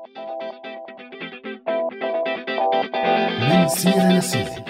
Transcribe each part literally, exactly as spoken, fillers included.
من سيرة لسيرة.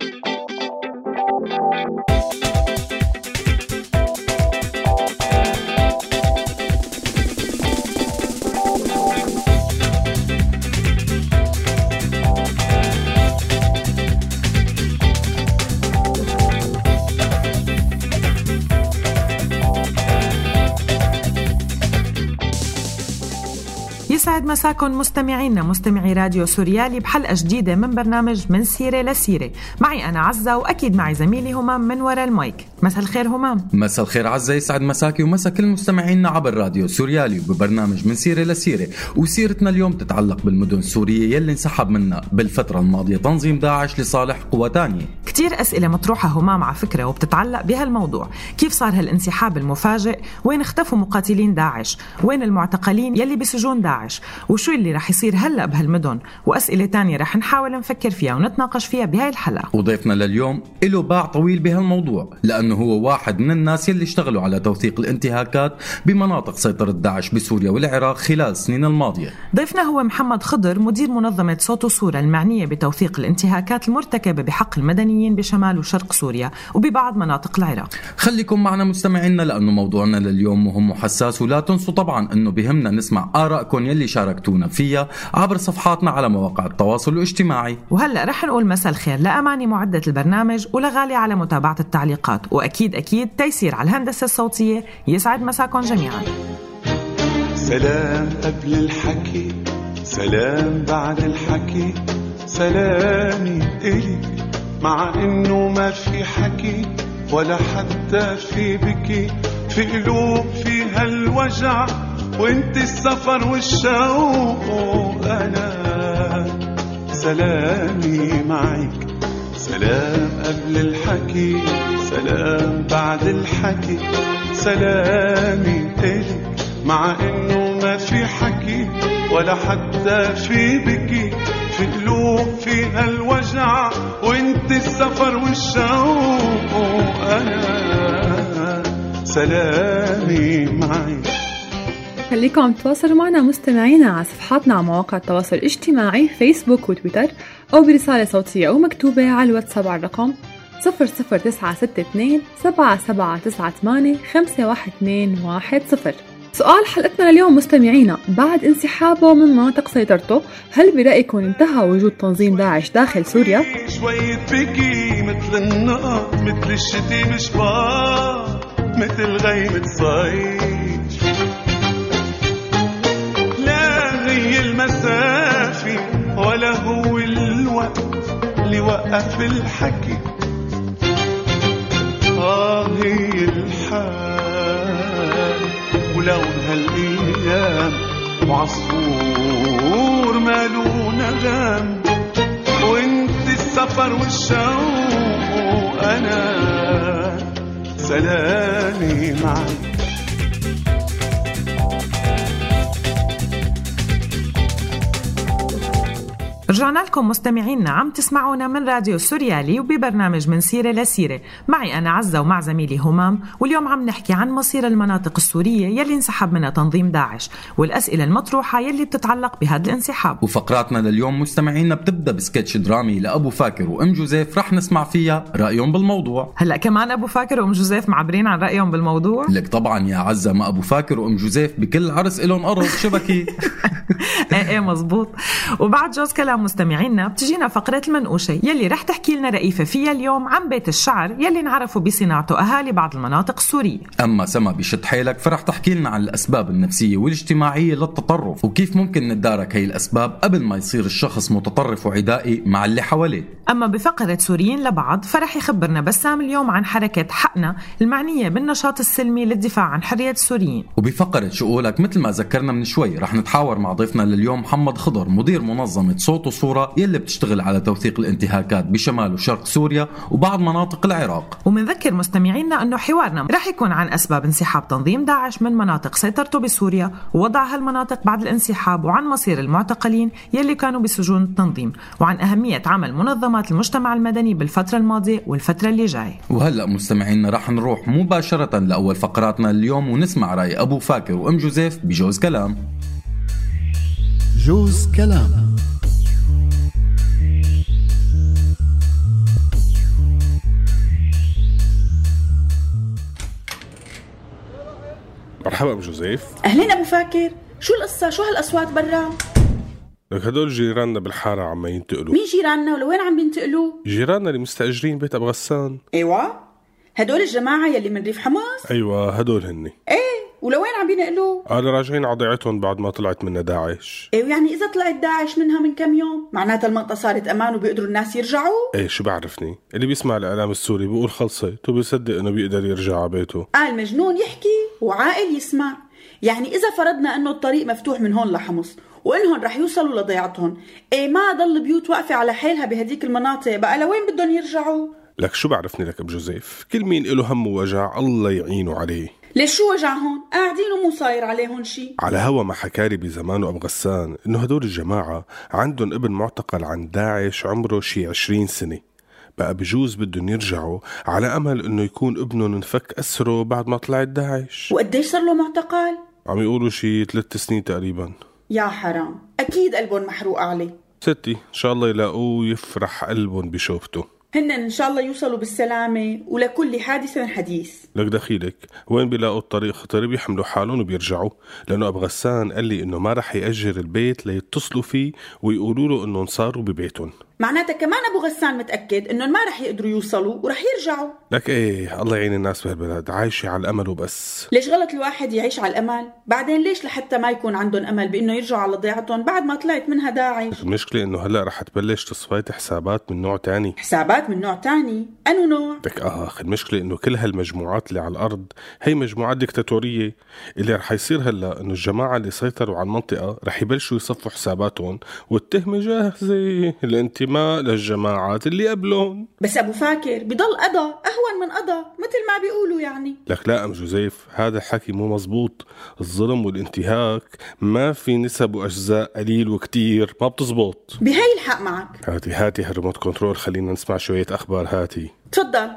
يسعد مساكن مستمعينا مستمعي راديو سوريالي بحلقة جديدة من برنامج من سيرة لسيرة. معي أنا عزة وأكيد معي زميلي همام من وراء المايك. مساء الخير همام. مساء الخير عزة، يسعد مساكي ومسا كل مستمعينا عبر راديو سوريالي وببرنامج من سيرة لسيرة. وسيرتنا اليوم تتعلق بالمدن السورية يلي انسحب منها بالفترة الماضية تنظيم داعش لصالح قوى تانية. كتير أسئلة مطروحة همام على فكرة وبتتعلق بهالموضوع. كيف صار هالانسحاب المفاجئ؟ وين اختفوا مقاتلين داعش؟ وين المعتقلين يلي بسجون داعش؟ وشو اللي رح يصير هلأ بهالمدن؟ وأسئلة تانية رح نحاول نفكر فيها ونتناقش فيها بهاي الحلقة. وضيفنا لليوم له باع طويل بهالموضوع لأنه هو واحد من الناس يلي اشتغلوا على توثيق الانتهاكات بمناطق سيطرة داعش بسوريا والعراق خلال السنين الماضية. ضيفنا هو محمد خضر، مدير منظمة صوت وصورة المعنية بتوثيق الانتهاكات المرتكبة بحق المدنيين بشمال وشرق سوريا وببعض مناطق العراق. خليكم معنا مستمعينا لأنه موضوعنا لليوم مهم وحساس، ولا تنسوا طبعا أنه بهمنا نسمع آرائكم يلي شاركتونا فيها عبر صفحاتنا على مواقع التواصل الاجتماعي. وهلأ رح نقول مساء الخير لأماني معدة البرنامج ولغالي على متابعة التعليقات، وأكيد أكيد تيسير على الهندسة الصوتية. يسعد مساكم جميعا. سلام قبل الحكي، سلام بعد الحكي، سلامي إليك مع إنه ما في حكي ولا حتى في بكي، في قلوب فيها الوجع وانت السفر والشوق وأنا سلامي معك. سلام قبل الحكي، سلام بعد الحكي، سلامي إليك مع إنه ما في حكي ولا حتى في بكي، في قلوب فيها الوجع وانت السفر والشوق وأنا سلامي معك. خليكم تواصلوا معنا مستمعينا على صفحاتنا على مواقع التواصل الاجتماعي فيسبوك وتويتر أو برسالة صوتية أو مكتوبة على الواتساب على الرقم صفر صفر تسعة ستة اثنين سبعة سبعة تسعة ثمانية خمسة واحد اثنين واحد صفر. سؤال حلقتنا اليوم مستمعينا، بعد انسحابه من مناطق سيطرته هل برأيكم انتهى وجود تنظيم داعش داخل سوريا؟ شوية بكي مثل النقط، مثل الشتي بشبار، مثل غيمة صيف، لا هي المسافة ولا هو الوقت اللي وقف الحكي، آه هي الحال ولون هالأيام وعصفور مالو نغم وانت السفر والشوق وأنا سلامي معك. رجعنا لكم مستمعينا، عم تسمعونا من راديو سوريالي وببرنامج من سيرة لسيرة. معي أنا عزة ومع زميلي همام، واليوم عم نحكي عن مصير المناطق السورية يلي انسحب منها تنظيم داعش والأسئلة المطروحة يلي بتتعلق بهذا الانسحاب. وفقراتنا لليوم مستمعينا بتبدأ بسكتش درامي لأبو فاكر وأم جوزيف، رح نسمع فيها رأيهم بالموضوع. هلأ كمان أبو فاكر وأم جوزيف معبرين عن رأيهم بالموضوع؟ لك طبعا يا عزة، ما أبو فاكر وأم جوزيف بكل عرس إلهم أرض شبكي. ايه ايه مزبوط. وبعد جوز كلام مستمعينا بتجينا فقرة المنقوشة يلي رح تحكي لنا رئيفة فيها اليوم عن بيت الشعر يلي نعرفوا بصناعته أهالي بعض المناطق السورية. أما سما بشد حيلك فرح تحكي لنا عن الأسباب النفسية والاجتماعية للتطرف وكيف ممكن نتدارك هاي الأسباب قبل ما يصير الشخص متطرف وعدائي مع اللي حواليه. أما بفقرة سوريين لبعض فرح يخبرنا بسام اليوم عن حركة حقنا المعنية بالنشاط السلمي للدفاع عن حرية السوريين. وبفقرة شؤولك مثل ما ذكرنا من شوي رح نتحاور مع ضيفنا لليوم محمد خضر، مدير منظمة صوت وصورة يلي بتشتغل على توثيق الانتهاكات بشمال وشرق سوريا وبعض مناطق العراق. ومنذكر مستمعينا أنه حوارنا رح يكون عن أسباب انسحاب تنظيم داعش من مناطق سيطرته بسوريا ووضع هالمناطق بعد الانسحاب، وعن مصير المعتقلين يلي كانوا بسجون التنظيم، وعن أهمية عمل منظمات المجتمع المدني بالفترة الماضية والفترة اللي جاي. وهلأ مستمعينا رح نروح مباشرة لأول فقراتنا اليوم ونسمع رأي أبو فاكر وأم جوزيف بجوز كلام. جوز كلام. مرحبا ابو جوزيف. اهلين ابو فاكر، شو القصة؟ شو هالاصوات برا؟ لك هدول جيراننا بالحارة عم ينتقلوا. مين جيراننا ولوين عم بينتقلوا؟ جيراننا اللي مستأجرين بيت ابو غسان. ايوه هدول الجماعة يلي من ريف حمص. ايوه هدول هني. ايه ولوين عم بينقلوا؟ قالوا راجعين على ضيعتهم بعد ما طلعت منا داعش. ايه يعني اذا طلعت داعش منها من كم يوم معناتها المنطقة صارت امان وبيقدروا الناس يرجعوا؟ ايه شو بعرفني، اللي بيسمع الاعلام السوري بيقول خلصت وبيصدق انه بيقدر يرجع على بيته. قال مجنون يحكي وعاقل يسمع. يعني اذا فرضنا انه الطريق مفتوح من هون لحمص وانهم رح يوصلوا لضيعتهم، ايه ما ضل بيوت واقفة على حيلها بهديك المناطق، بقى لوين بدهم يرجعوا؟ لك شو بعرفني لك ابو جوزيف، كل مين له هم ووجع الله يعينه عليه. ليش شو وجعهم؟ قاعدين ومو صاير عليهم شي. على هوا ما حكالي بزمانه ابو غسان انه هدول الجماعة عندهم ابن معتقل عن داعش عمره شي عشرين سنة، بقى بجوز بدهم يرجعوا على امل انه يكون ابنهم انفك اسره بعد ما طلعت داعش. وقديش صار له معتقل؟ عم يقولوا شي ثلاث سنين تقريبا. يا حرام، اكيد قلبهم محروق عليه. ستي ان شاء الله يلاقوه يفرح قلبهم بشوفته. هن ان شاء الله يوصلوا بالسلامة، ولكل حادث حديث. لك دخيلك وين بيلاقوا الطريق خطر بيحملوا حالهم وبيرجعوا، لانه ابو غسان قال لي انه ما رح يأجر البيت ليتصلوا فيه ويقولوا له انهم صاروا ببيتهم. معناتها كمان ابو غسان متأكد انهم ما رح يقدروا يوصلوا ورح يرجعوا. لك ايه الله يعين الناس بهالبلد عايشة على الامل وبس. ليش غلط الواحد يعيش على الامل؟ بعدين ليش لحتى ما يكون عندهم امل بانه يرجعوا على ضيعتهم بعد ما طلعت منها داعش؟ المشكلة انه هلا رح تبلش تصفية حسابات من نوع تاني. حسابات من نوع تاني؟ انو نوع؟ لك اخ المشكلة انه كل هالمجموعات اللي على الارض هي مجموعات ديكتاتورية، اللي رح يصير هلا انه الجماعة اللي سيطروا على المنطقة رح يبلشوا يصفوا حساباتهم، والتهمة جاهزة الانتماء للجماعات اللي قبلهم. بس ابو فاكر بضل قضا اهون من قضا مثل ما بيقولوا يعني. لك لا ام جوزيف، هذا الحكي مو مزبوط. الظلم والانتهاك ما في نسب واجزاء قليل وكتير، ما بتزبط. بهاي الحق معك. هاتي هاتي هالريموت كنترول خلينا نسمع شوية اخبار. هاتي تفضل.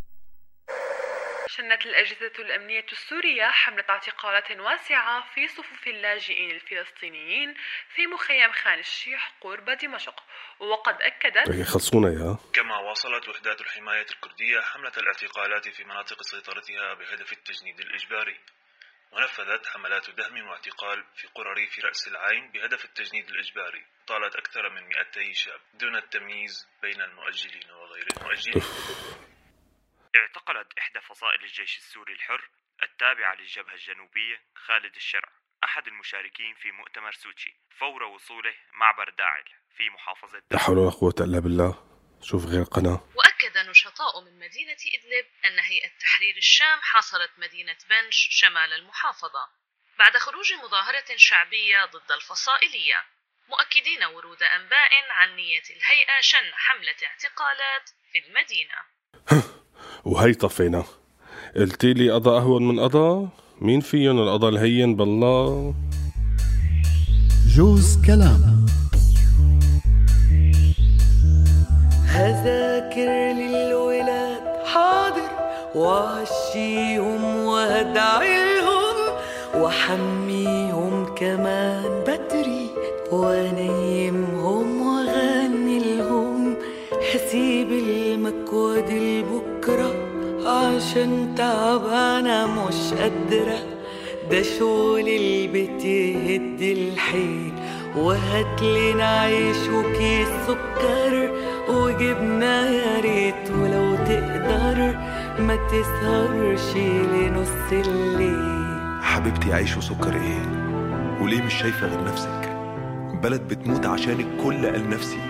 شنت الأجهزة الأمنية السورية حملة اعتقالات واسعة في صفوف اللاجئين الفلسطينيين في مخيم خان الشيخ قرب دمشق، وقد أكدت خلصونا يا كما واصلت وحدات الحماية الكردية حملة الاعتقالات في مناطق سيطرتها بهدف التجنيد الإجباري، ونفذت حملات دهم واعتقال في قرى ريف رأس العين بهدف التجنيد الإجباري طالت أكثر من مئتي شاب دون التمييز بين المؤجلين وغير المؤجلين. اعتقلت إحدى فصائل الجيش السوري الحر التابعة للجبهة الجنوبية خالد الشرع أحد المشاركين في مؤتمر سوتشي فور وصوله معبر داعل في محافظة. لا حول ولا قوة إلا بالله. شوف غير قناة. وأكد نشطاء من مدينة إدلب أن هيئة تحرير الشام حاصرت مدينة بنش شمال المحافظة بعد خروج مظاهرة شعبية ضد الفصائلية، مؤكدين ورود أنباء عن نية الهيئة شن حملة اعتقالات في المدينة. وهي طفينا. قلتي لي قضى أهون من قضى؟ مين فيهم القضى الهين بالله؟ جوز كلام. هذاكر للولاد حاضر وعشيهم وادعيهم وحميهم كمان بدري ونيمهم وغني لهم حسيب المكواد البكرة عشان تعبانة مش قادرة ده شغل البيت يهد الحيل وهاتلنا عيش وكيس سكر وجبنا يا ريت ولو تقدر ما تسهرش لنص الليل. حبيبتي عيش وسكر ايه؟ وليه مش شايفة غير نفسك؟ بلد بتموت عشانك كل قلب نفسي.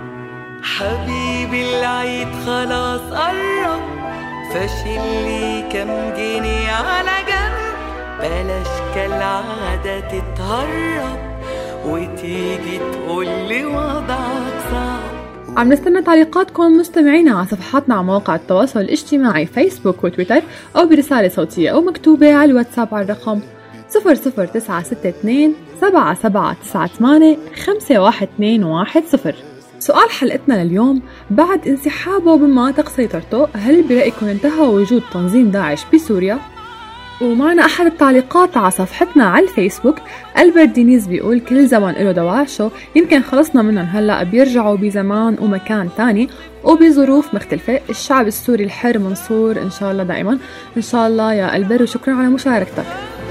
حبيبي العيد خلاص قرب فاشل لي كم جنيه على جنب بلاش كالعادة تتهرب وتيجي تقولي وضعك صعب. عم نستنى تعليقاتكم مستمعينا على صفحاتنا على مواقع التواصل الاجتماعي فيسبوك وتويتر أو برسالة صوتية أو مكتوبة على الواتساب على الرقم صفر صفر تسعة ستة اثنين سبعة سبعة تسعة ثمانية خمسة واحد اثنين واحد صفر. سؤال حلقتنا لليوم: بعد انسحابه بمناطق سيطرته هل برأيكم انتهى وجود تنظيم داعش بسوريا؟ ومعنا أحد التعليقات على صفحتنا على الفيسبوك. ألبرت دينيز بيقول كل زمان له دواعشه، يمكن خلصنا منهم هلأ بيرجعوا بزمان ومكان تاني وبظروف مختلفة. الشعب السوري الحر منصور إن شاء الله دائما إن شاء الله يا ألبر، وشكرا على مشاركتك.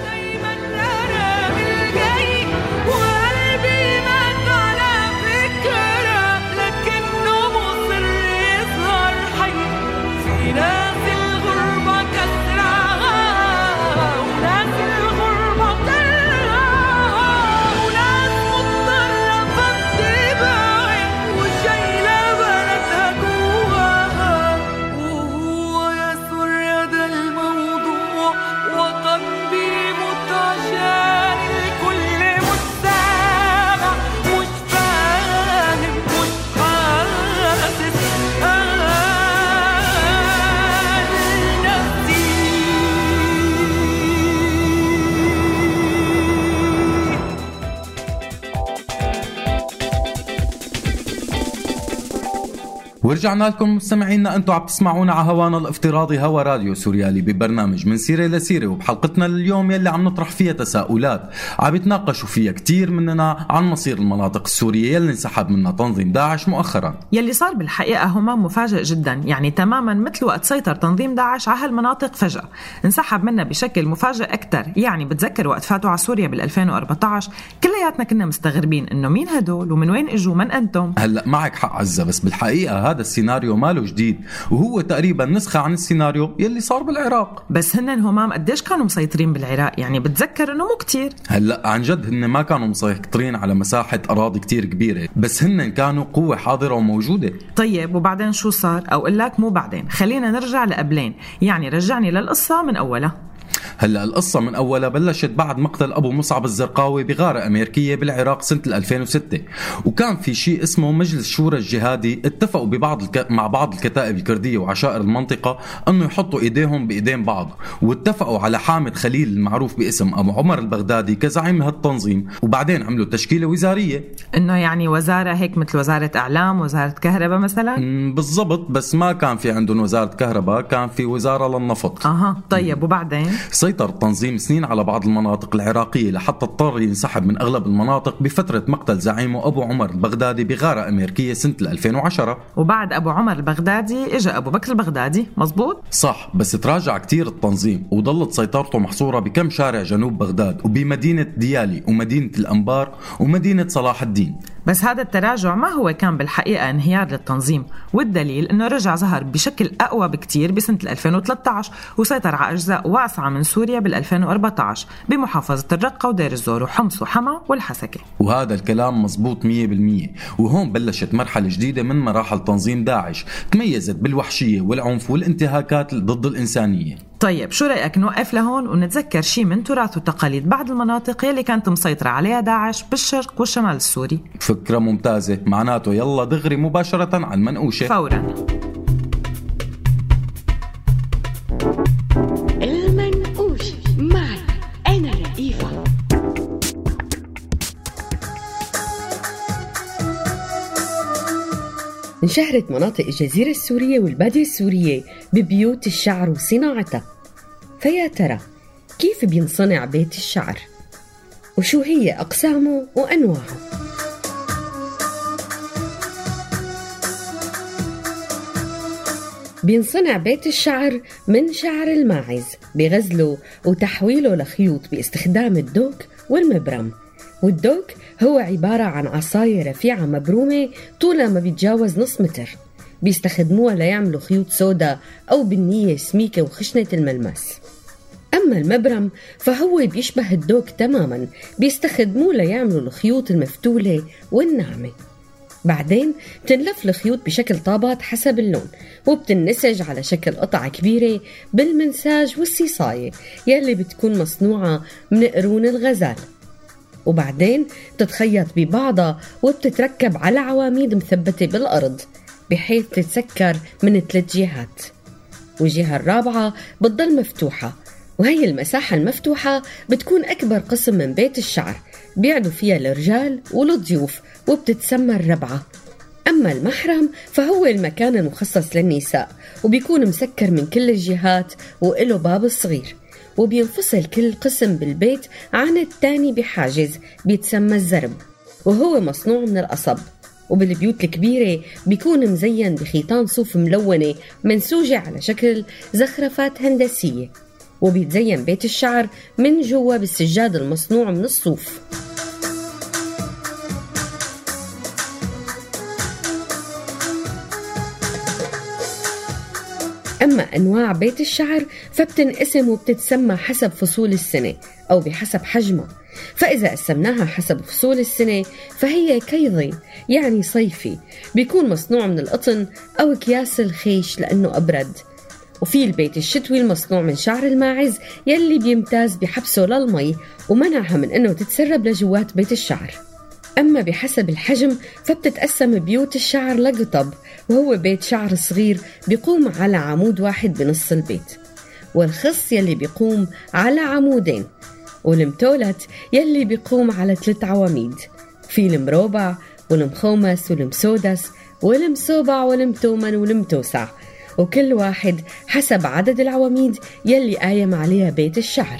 ورجعنا لكم مستمعينا، انتم عم تسمعونا على هوانا الافتراضي هوا راديو سوريالي ببرنامج من سيرة لسيرة. وبحلقتنا اليوم يلي عم نطرح فيها تساؤلات عم يتناقشوا فيها كتير مننا عن مصير المناطق السورية يلي انسحب منها تنظيم داعش مؤخرا. يلي صار بالحقيقة همام مفاجئ جدا، يعني تماما مثل وقت سيطر تنظيم داعش على هالمناطق فجأة انسحب منها بشكل مفاجئ أكتر. يعني بتذكر وقت فاتوا على سوريا بال2014 كلياتنا كنا مستغربين انه مين هدول ومن وين اجوا من انتم. هلا معك حق عزة، بس بالحقيقة هذا السيناريو ماله جديد، وهو تقريبا نسخة عن السيناريو يلي صار بالعراق. بس هن همام قديش كانوا مسيطرين بالعراق؟ يعني بتذكر انه مو كتير. هلا عن جد هن ما كانوا مسيطرين على مساحة أراضي كتير كبيرة، بس هن كانوا قوة حاضرة وموجودة. طيب وبعدين شو صار؟ او قلك مو بعدين، خلينا نرجع لقبلين، يعني رجعني للقصة من أولها. هلا القصة من أولها بلشت بعد مقتل أبو مصعب الزرقاوي بغارة أمريكية بالعراق سنة ألفين وستة، وكان في شيء اسمه مجلس شورى الجهادي اتفقوا ببعض الك... مع بعض الكتائب الكردية وعشائر المنطقة أنه يحطوا إيديهم بإيدين بعض، واتفقوا على حامد خليل المعروف باسم أبو عمر البغدادي كزعيم هالتنظيم، وبعدين عملوا تشكيلة وزارية، إنه يعني وزارة هيك مثل وزارة إعلام، وزارة كهرباء مثلا. بالضبط، بس ما كان في عندهم وزارة كهرباء، كان في وزارة للنفط. أها طيب وبعدين سيطر التنظيم سنين على بعض المناطق العراقية لحتى اضطر ينسحب من أغلب المناطق بفترة مقتل زعيمه أبو عمر البغدادي بغارة أمريكية سنة ألفين وعشرة. وبعد أبو عمر البغدادي إجا أبو بكر البغدادي، مزبوط؟ صح، بس تراجع كتير التنظيم وظلت سيطرته محصورة بكم شارع جنوب بغداد وبمدينة ديالي ومدينة الأنبار ومدينة صلاح الدين. بس هذا التراجع ما هو كان بالحقيقة انهيار للتنظيم، والدليل أنه رجع ظهر بشكل أقوى بكتير بسنة ألفين وثلاثة عشر وسيطر على أجزاء واسعة من سوريا بال2014 بمحافظة الرقة ودير الزور وحمص وحما والحسكة. وهذا الكلام مزبوط مية بالمية. وهون بلشت مرحلة جديدة من مراحل تنظيم داعش تميزت بالوحشية والعنف والانتهاكات ضد الإنسانية. طيب شو رأيك نوقف لهون ونتذكر شيء من تراث وتقاليد بعض المناطق يلي كانت مسيطرة عليها داعش بالشرق والشمال السوري؟ فكرة ممتازة، معناته يلا دغري مباشرة عن منقوشة فورا. المنقوشة معي أنا رئيفة. انشهرت مناطق الجزيرة السورية والبادية السورية ببيوت الشعر وصناعتها. فيا ترى كيف بينصنع بيت الشعر؟ وشو هي أقسامه وأنواعه؟ بينصنع بيت الشعر من شعر الماعز بغزله وتحويله لخيوط باستخدام الدوك والمبرم. والدوك هو عبارة عن عصاية رفيعة مبرومة طولها ما بيتجاوز نص متر، بيستخدموها ليعملوا خيوط سودا أو بنية سميكة وخشنة الملمس. أما المبرم فهو بيشبه الدوك تماماً، بيستخدموه ليعملوا الخيوط المفتولة والناعمة. بعدين بتنلف الخيوط بشكل طابات حسب اللون، وبتنسج على شكل قطعة كبيرة بالمنساج والصيصاية يلي بتكون مصنوعة من قرون الغزال، وبعدين بتتخيط ببعضها وبتتركب على عواميد مثبتة بالأرض بحيث تتسكر من ثلاث جهات، والجهة الرابعة بتضل مفتوحة. وهي المساحة المفتوحة بتكون أكبر قسم من بيت الشعر بيعدوا فيها الرجال والضيوف وبتتسمى الربعة. أما المحرم فهو المكان المخصص للنساء وبيكون مسكر من كل الجهات وإله باب صغير، وبينفصل كل قسم بالبيت عن التاني بحاجز بيتسمى الزرب، وهو مصنوع من القصب. وبالبيوت الكبيرة بيكون مزين بخيطان صوف ملونة منسوجة على شكل زخرفات هندسية، وبيتزين بيت الشعر من جوا بالسجاد المصنوع من الصوف. أما أنواع بيت الشعر فبتنقسم وبتتسمى حسب فصول السنة أو بحسب حجمها. فإذا قسمناها حسب فصول السنة فهي كيضي يعني صيفي، بيكون مصنوع من القطن أو أكياس الخيش لأنه أبرد. وفي البيت الشتوي المصنوع من شعر الماعز يلي بيمتاز بحبسه للمي ومنعها من أنه تتسرب لجوات بيت الشعر. أما بحسب الحجم فبتتقسم بيوت الشعر لقطب، وهو بيت شعر صغير بيقوم على عمود واحد بنص البيت، والخص يلي بيقوم على عمودين، والمتولت يلي بيقوم على ثلاث عواميد، في المربع والمخومس والمسودس والمسوبع والمتومن والمتوسع، وكل واحد حسب عدد العواميد يلي قايم عليها بيت الشعر.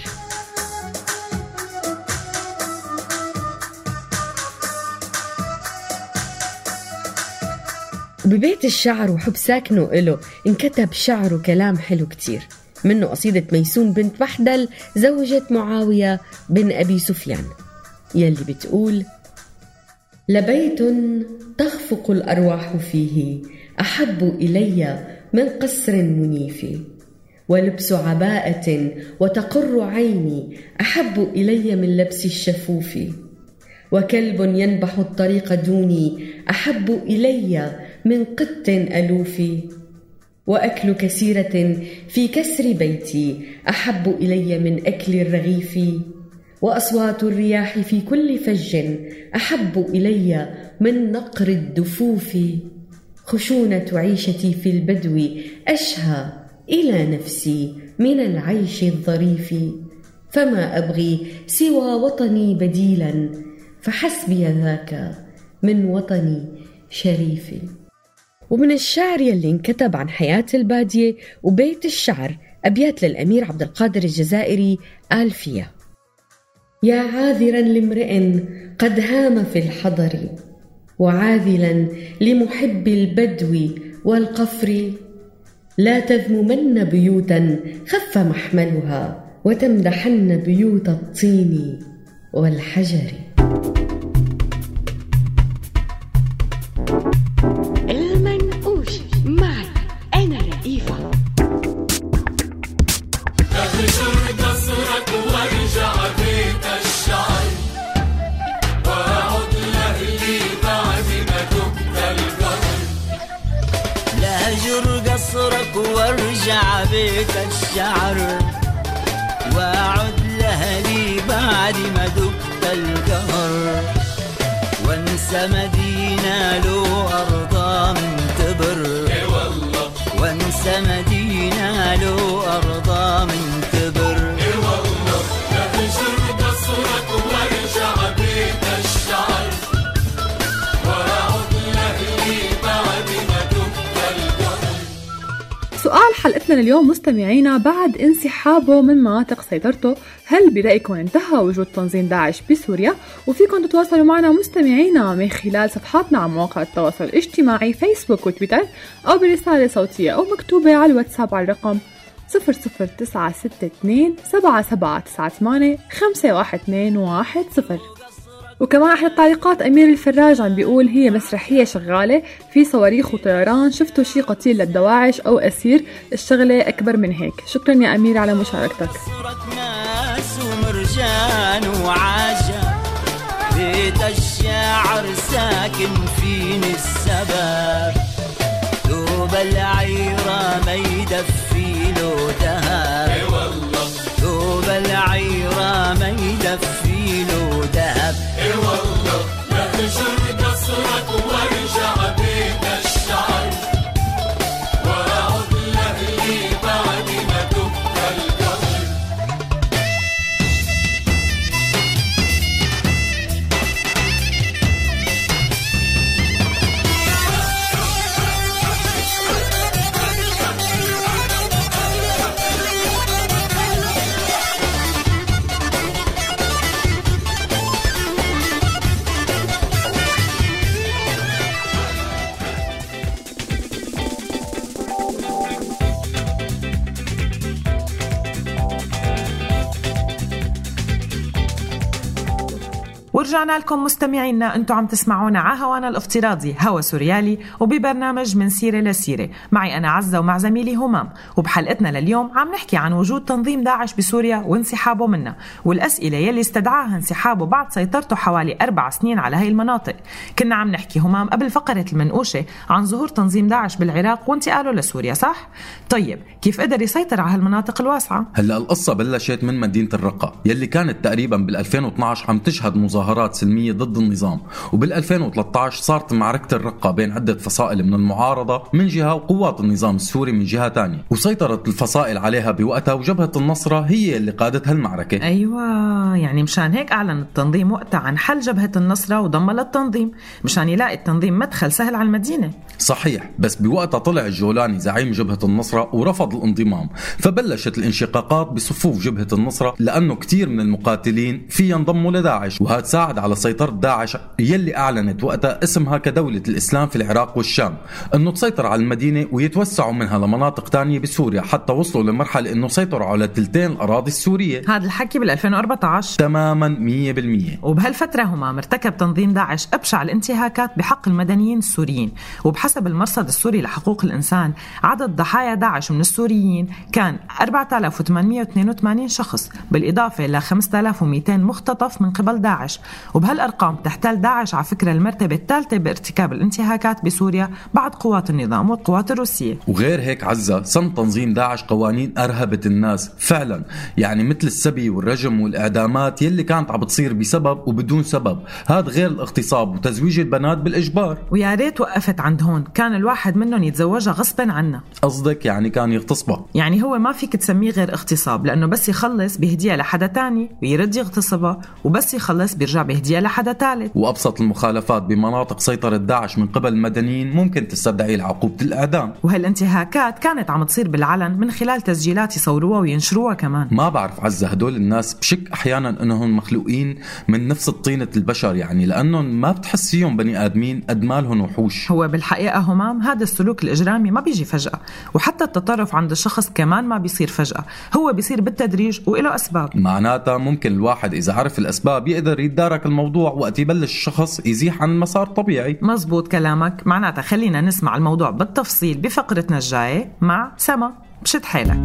ببيت الشعر وحب ساكنه إله انكتب شعر وكلام حلو كتير، منه قصيدة ميسون بنت محدل زوجة معاوية بن أبي سفيان يلي بتقول: لبيت تخفق الأرواح فيه أحب إلي من قصر منيف، ولبس عباءة وتقر عيني أحب إلي من لبس الشفوف، وكلب ينبح الطريق دوني أحب إلي من قط ألوف، وأكل كثيرة في كسر بيتي أحب إلي من أكل الرغيف، وأصوات الرياح في كل فج أحب إلي من نقر الدفوف، خشونة عيشتي في البدو أشهى إلى نفسي من العيش الظريف، فما أبغي سوى وطني بديلا فحسبي ذاك من وطني شريف. ومن الشعر يلي انكتب عن حياة البادية وبيت الشعر أبيات للأمير عبد القادر الجزائري قال فيها: يا عاذرا لامرئ قد هام في الحضر، وعاذلا لمحب البدو والقفر، لا تذممن بيوتا خف محملها، وتمدحن بيوت الطين والحجر. المنقوش معي أنا رئيفة. اخشر قصرك وارجع بيت الشعر، واعد لأهلي بعد ما دقت القهر. لهجر قصرك وارجع بيت الشعر، واعد لأهلي بعد ما دقت القهر، وانسى مدينة له أرضا من تبر، وانسى مدينة له أرضا من تبر. اهجر قصرك وارجع بيت الشعر، واعد لأهلي بعد ما دقت القهر. سؤال حلقتنا اليوم مستمعينا: بعد انسحابه من مناطق سيطرته هل برأيكم انتهى وجود تنظيم داعش بسوريا؟ وفيكم تتواصلوا معنا مستمعينا من خلال صفحاتنا على مواقع التواصل الاجتماعي فيسبوك وتويتر، أو برسالة صوتية أو مكتوبة على الواتساب على الرقم صفر صفر تسعة ستة اثنين سبعة سبعة تسعة ثمانية خمسة واحد اثنين واحد صفر. وكمان أحد التعليقات أمير الفراج عم بيقول: هي مسرحية شغالة، في صواريخ وطيران، شفتوا شي قتيل للدواعش أو أسير؟ الشغلة أكبر من هيك. شكرا يا أمير على مشاركتك. ناس ومرجان وعجب، بيت الشاعر ساكن فيني السبب، دوب العيرة ما يدفي له دهب، دوب العيرة ما يدفي له دهب. اي والله اهجر قصرك وارجع بيت الشعر، واعد لأهلي بعد ما دقت القهر. ورجعنا لكم مستمعينا، انتم عم تسمعونا على هوانا الافتراضي هوا سوريالي وببرنامج من سيرة لسيرة. معي أنا عزة ومع زميلي همام، وبحلقتنا لليوم عم نحكي عن وجود تنظيم داعش بسوريا وانسحابه منها والأسئلة يلي استدعاها انسحابه بعد سيطرته حوالي أربع سنين على هاي المناطق. كنا عم نحكي همام قبل فقرة المنقوشة عن ظهور تنظيم داعش بالعراق وانتقاله لسوريا، صح؟ طيب كيف قدر يسيطر على هالمناطق الواسعة؟ هلا القصة بلشت من مدينة الرقة يلي كانت تقريبا بال2012 عم تشهد مظاهرات سلمية ضد النظام، وبال2013 صارت معركة الرقة بين عدة فصائل من المعارضة من جهة وقوات النظام السوري من جهة تانية، وسيطرت الفصائل عليها بوقتها، وجبهة النصرة هي اللي قادت هالمعركة. أيوة، يعني مشان هيك أعلن التنظيم وقتها عن حل جبهة النصرة وضم للتنظيم مشان يلاقي التنظيم مدخل سهل على المدينة. صحيح، بس بوقتها طلع الجولاني زعيم جبهة النصرة ورفض الانضمام، فبلشت الانشقاقات بصفوف جبهة النصرة لأنه كتير من المقاتلين في ينضموا لداعش، وهذا ساعد على سيطرة داعش يلي أعلنت وقتها اسمها كدولة الإسلام في العراق والشام أنه تسيطر على المدينة ويتوسعوا منها لمناطق تانية بسوريا، حتى وصلوا لمرحلة أنه سيطروا على تلتين الأراضي السورية. هذا الحكي بال2014 تماما مية بالمية. وبهالفترة هما مرتكب تنظيم داعش أبشع الانتهاكات بحق المدنيين السوريين، وبحسب المرصد السوري لحقوق الإنسان عدد ضحايا داعش من السوريين كان أربعة آلاف وثمانمية واثنين وثمانين شخص، بالإضافة ل خمسة آلاف ومئتين مختطف من قبل داعش. وبهالأرقام تحتل داعش على فكرة المرتبة الثالثة بارتكاب الانتهاكات بسوريا بعد قوات النظام والقوات الروسية. وغير هيك عزة، صن تنظيم داعش قوانين أرهبت الناس فعلا، يعني مثل السبي والرجم والإعدامات يلي كانت عم بتصير بسبب وبدون سبب، هذا غير الاغتصاب وتزويج البنات بالإجبار. ويا ريت وقفت عند هون، كان الواحد منهم يتزوجها غصبا عنه. قصدك يعني كان يغتصبها؟ يعني هو ما فيك تسميه غير اغتصاب، لأنه بس يخلص بهدية لحدا تاني ويرد يغتصبها، وبس يخلص بيرجع بهدية لحدا ثالث. وأبسط المخالفات بمناطق سيطرة داعش من قبل المدنيين ممكن تستدعي العقوبة الإعدام. وهالانتهاكات كانت عم تصير بالعلن من خلال تسجيلات يصوروها وينشروها كمان. ما بعرف عزة، هدول الناس بشك أحيانا أنهم مخلوقين من نفس الطينة البشر، يعني لأنهم ما بتحسيهم بني آدمين قد مالهم وحوش. هو بالحقيقة همام هذا السلوك الإجرامي ما بيجي فجأة، وحتى التطرف عند الشخص كمان ما بيصير فجأة، هو بيصير بالتدريج وإله أسباب. معناتها ممكن الواحد إذا عرف الأسباب يقدر يتدارك الموضوع وقت يبلش الشخص يزيح عن مسار طبيعي. مزبوط كلامك. معناتها خلينا نسمع الموضوع بالتفصيل بفقرتنا الجاية مع سما بشد حيلك.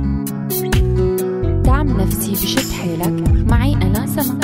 دعم نفسي بشد حيلك معي أنا سما.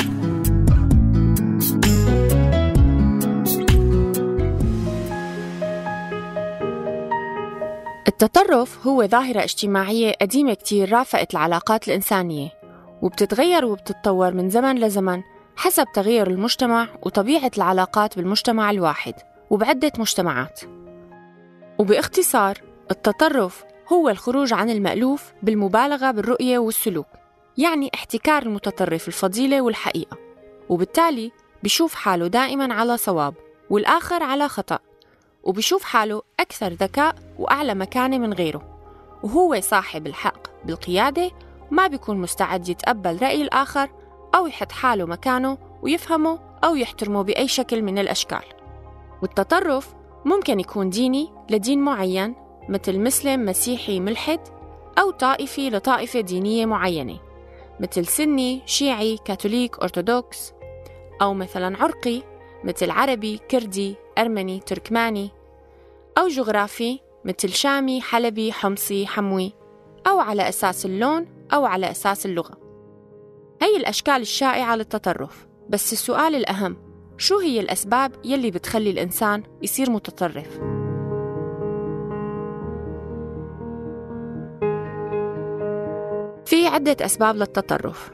التطرف هو ظاهرة اجتماعية قديمة كتير رافقت العلاقات الإنسانية، وبتتغير وبتتطور من زمن لزمن حسب تغير المجتمع وطبيعة العلاقات بالمجتمع الواحد وبعدة مجتمعات. وباختصار التطرف هو الخروج عن المألوف بالمبالغة بالرؤية والسلوك، يعني احتكار المتطرف الفضيلة والحقيقة، وبالتالي بيشوف حاله دائما على صواب والآخر على خطأ، وبيشوف حاله أكثر ذكاء وأعلى مكانة من غيره، وهو صاحب الحق بالقيادة وما بيكون مستعد يتقبل رأي الآخر أو يحط حاله مكانه ويفهمه أو يحترمه بأي شكل من الأشكال. والتطرف ممكن يكون ديني لدين معين مثل مسلم مسيحي ملحد، أو طائفي لطائفة دينية معينة مثل سني شيعي كاثوليك أرثوذكس، أو مثلا عرقي مثل عربي كردي أرمني تركماني، أو جغرافي مثل شامي حلبي حمصي حموي، أو على أساس اللون أو على أساس اللغة. هي الأشكال الشائعة للتطرف، بس السؤال الأهم، شو هي الأسباب يلي بتخلي الإنسان يصير متطرف؟ في عدة أسباب للتطرف.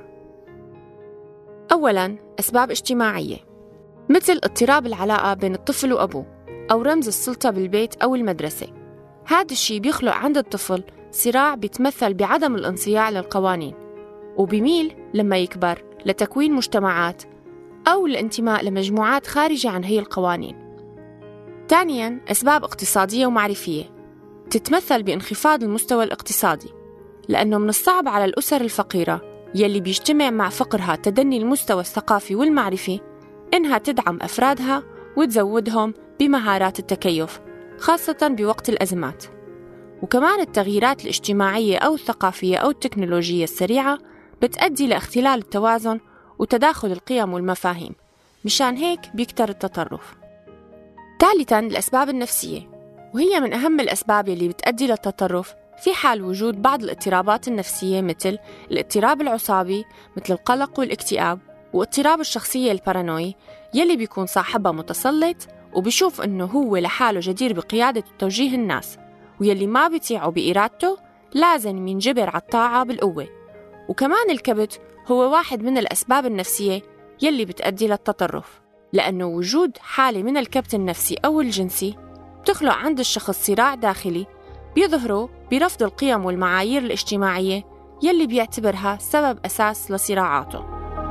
أولاً أسباب اجتماعية مثل اضطراب العلاقة بين الطفل وأبوه، أو رمز السلطة بالبيت أو المدرسة. هذا الشيء بيخلق عند الطفل صراع بيتمثل بعدم الانصياع للقوانين، وبيميل لما يكبر لتكوين مجتمعات أو الانتماء لمجموعات خارجة عن هي القوانين. ثانياً أسباب اقتصادية ومعرفية تتمثل بانخفاض المستوى الاقتصادي، لأنه من الصعب على الأسر الفقيرة يلي بيجتمع مع فقرها تدني المستوى الثقافي والمعرفي إنها تدعم أفرادها وتزودهم بمهارات التكيف، خاصة بوقت الأزمات. وكمان التغييرات الاجتماعية أو الثقافية أو التكنولوجية السريعة بتؤدي لاختلال التوازن وتداخل القيم والمفاهيم، مشان هيك بيكتر التطرف. ثالثاً الأسباب النفسية، وهي من أهم الأسباب اللي بتؤدي للتطرف في حال وجود بعض الاضطرابات النفسية مثل الاضطراب العصابي مثل القلق والاكتئاب، واضطراب الشخصية البارانوي يلي بيكون صاحبها متسلط وبيشوف إنه هو لحاله جدير بقيادة وتوجيه الناس، ويلي ما بيطيعه بإرادته لازم ينجبر على الطاعة بالقوة. وكمان الكبت هو واحد من الأسباب النفسية يلي بتؤدي للتطرف، لأنه وجود حالة من الكبت النفسي أو الجنسي بتخلق عند الشخص صراع داخلي بيظهره برفض القيم والمعايير الاجتماعية يلي بيعتبرها سبب أساس لصراعاته.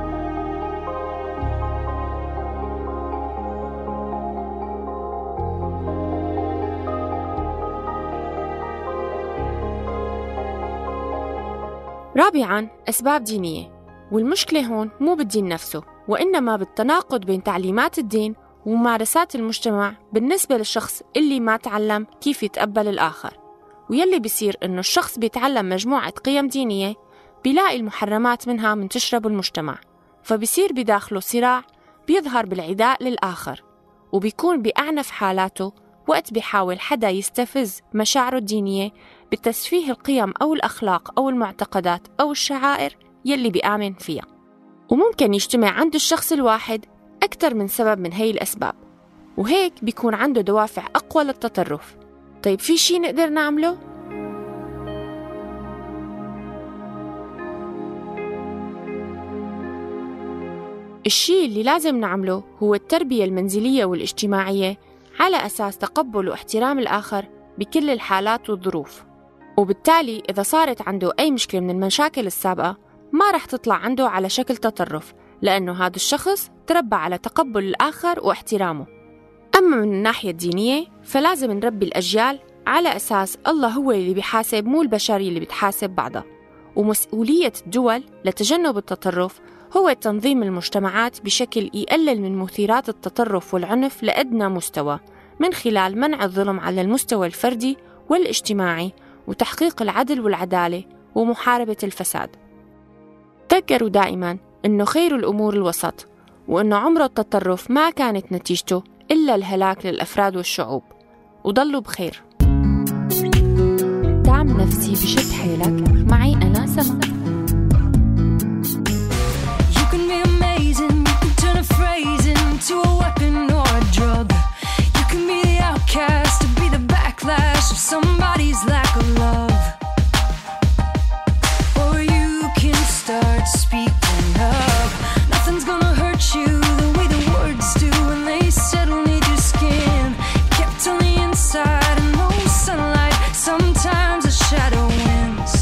رابعاً أسباب دينية، والمشكلة هون مو بالدين نفسه، وإنما بالتناقض بين تعليمات الدين وممارسات المجتمع بالنسبة للشخص اللي ما تعلم كيف يتقبل الآخر. ويلي بيصير إنه الشخص بيتعلم مجموعة قيم دينية بيلاقي المحرمات منها منتشرة بالمجتمع، فبيصير بداخله صراع بيظهر بالعداء للآخر، وبيكون بأعنف حالاته وقت بيحاول حدا يستفز مشاعره الدينية بتسفيه القيم أو الأخلاق أو المعتقدات أو الشعائر يلي بيآمن فيها. وممكن يجتمع عند الشخص الواحد أكثر من سبب من هاي الأسباب، وهيك بيكون عنده دوافع أقوى للتطرف. طيب في شي نقدر نعمله؟ الشي اللي لازم نعمله هو التربية المنزلية والاجتماعية على أساس تقبل واحترام الآخر بكل الحالات والظروف. وبالتالي إذا صارت عنده أي مشكلة من المشاكل السابقة ما رح تطلع عنده على شكل تطرف، لأنه هذا الشخص تربى على تقبل الآخر واحترامه. أما من الناحية الدينية فلازم نربي الأجيال على أساس الله هو اللي بيحاسب، مو البشرية اللي بتحاسب بعضها. ومسؤولية الدول لتجنب التطرف هو تنظيم المجتمعات بشكل يقلل من مثيرات التطرف والعنف لأدنى مستوى، من خلال منع الظلم على المستوى الفردي والاجتماعي وتحقيق العدل والعدالة ومحاربة الفساد. تذكروا دائماً إنه خير الأمور الوسط، وإنه عمر التطرف ما كانت نتيجته إلا الهلاك للأفراد والشعوب. وضلوا بخير. دعم نفسي بشد حيلك معي أنا سما. You can be amazing, you can turn a phrase into a weapon or a drug. You can be the outcast to be the backlash of somebody's lack of love. Or you can start speaking up. Nothing's gonna hurt you the way the words do when they settle near your skin. Kept on the inside and no sunlight, sometimes a shadow wins.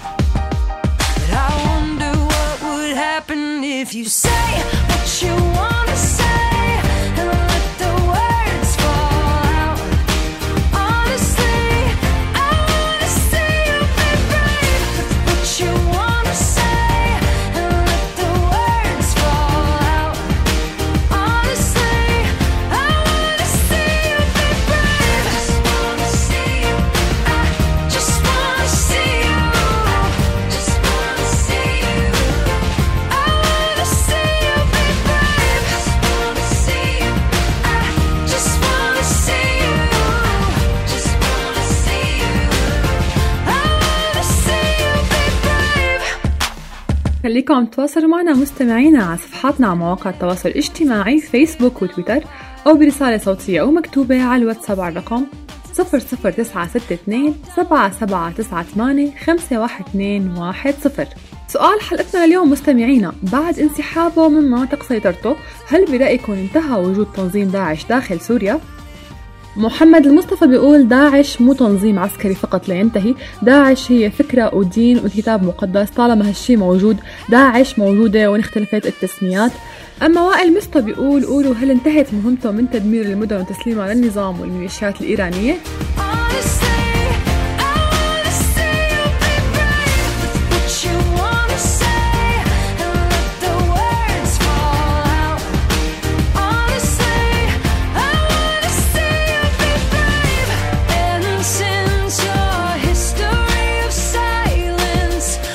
But I wonder what would happen if you say what you wanna say and let the words fall out. Honestly, I wanna see you be brave with what you wanna say and let the words fall out. Honestly, I wanna see you be brave. Just wanna see you. I just wanna see you. Just wanna see you. I wanna see you be brave. Just wanna see you. I just wanna see you. Just wanna see you. I wanna see you be brave. خليكم تواصلوا معنا مستمعينا على صفحاتنا على مواقع التواصل الاجتماعي فيسبوك وتويتر، أو برسالة صوتية أو مكتوبة على الواتساب على الرقم صفر صفر تسعة ستة اثنين سبعة سبعة تسعة ثمانية خمسة واحد اثنين واحد صفر. سؤال حلقتنا اليوم مستمعينا: بعد انسحابه من مناطق سيطرته هل برأيكم انتهى وجود تنظيم داعش داخل سوريا؟ محمد المصطفى بيقول داعش مو تنظيم عسكري فقط لينتهي، داعش هي فكرة ودين وكتاب مقدس، طالما هالشي موجود داعش موجودة وإن اختلفت التسميات. أما وائل مصطفى بيقول قولوا هل انتهت مهمته من تدمير المدن وتسليمها للنظام والميليشيات الإيرانية؟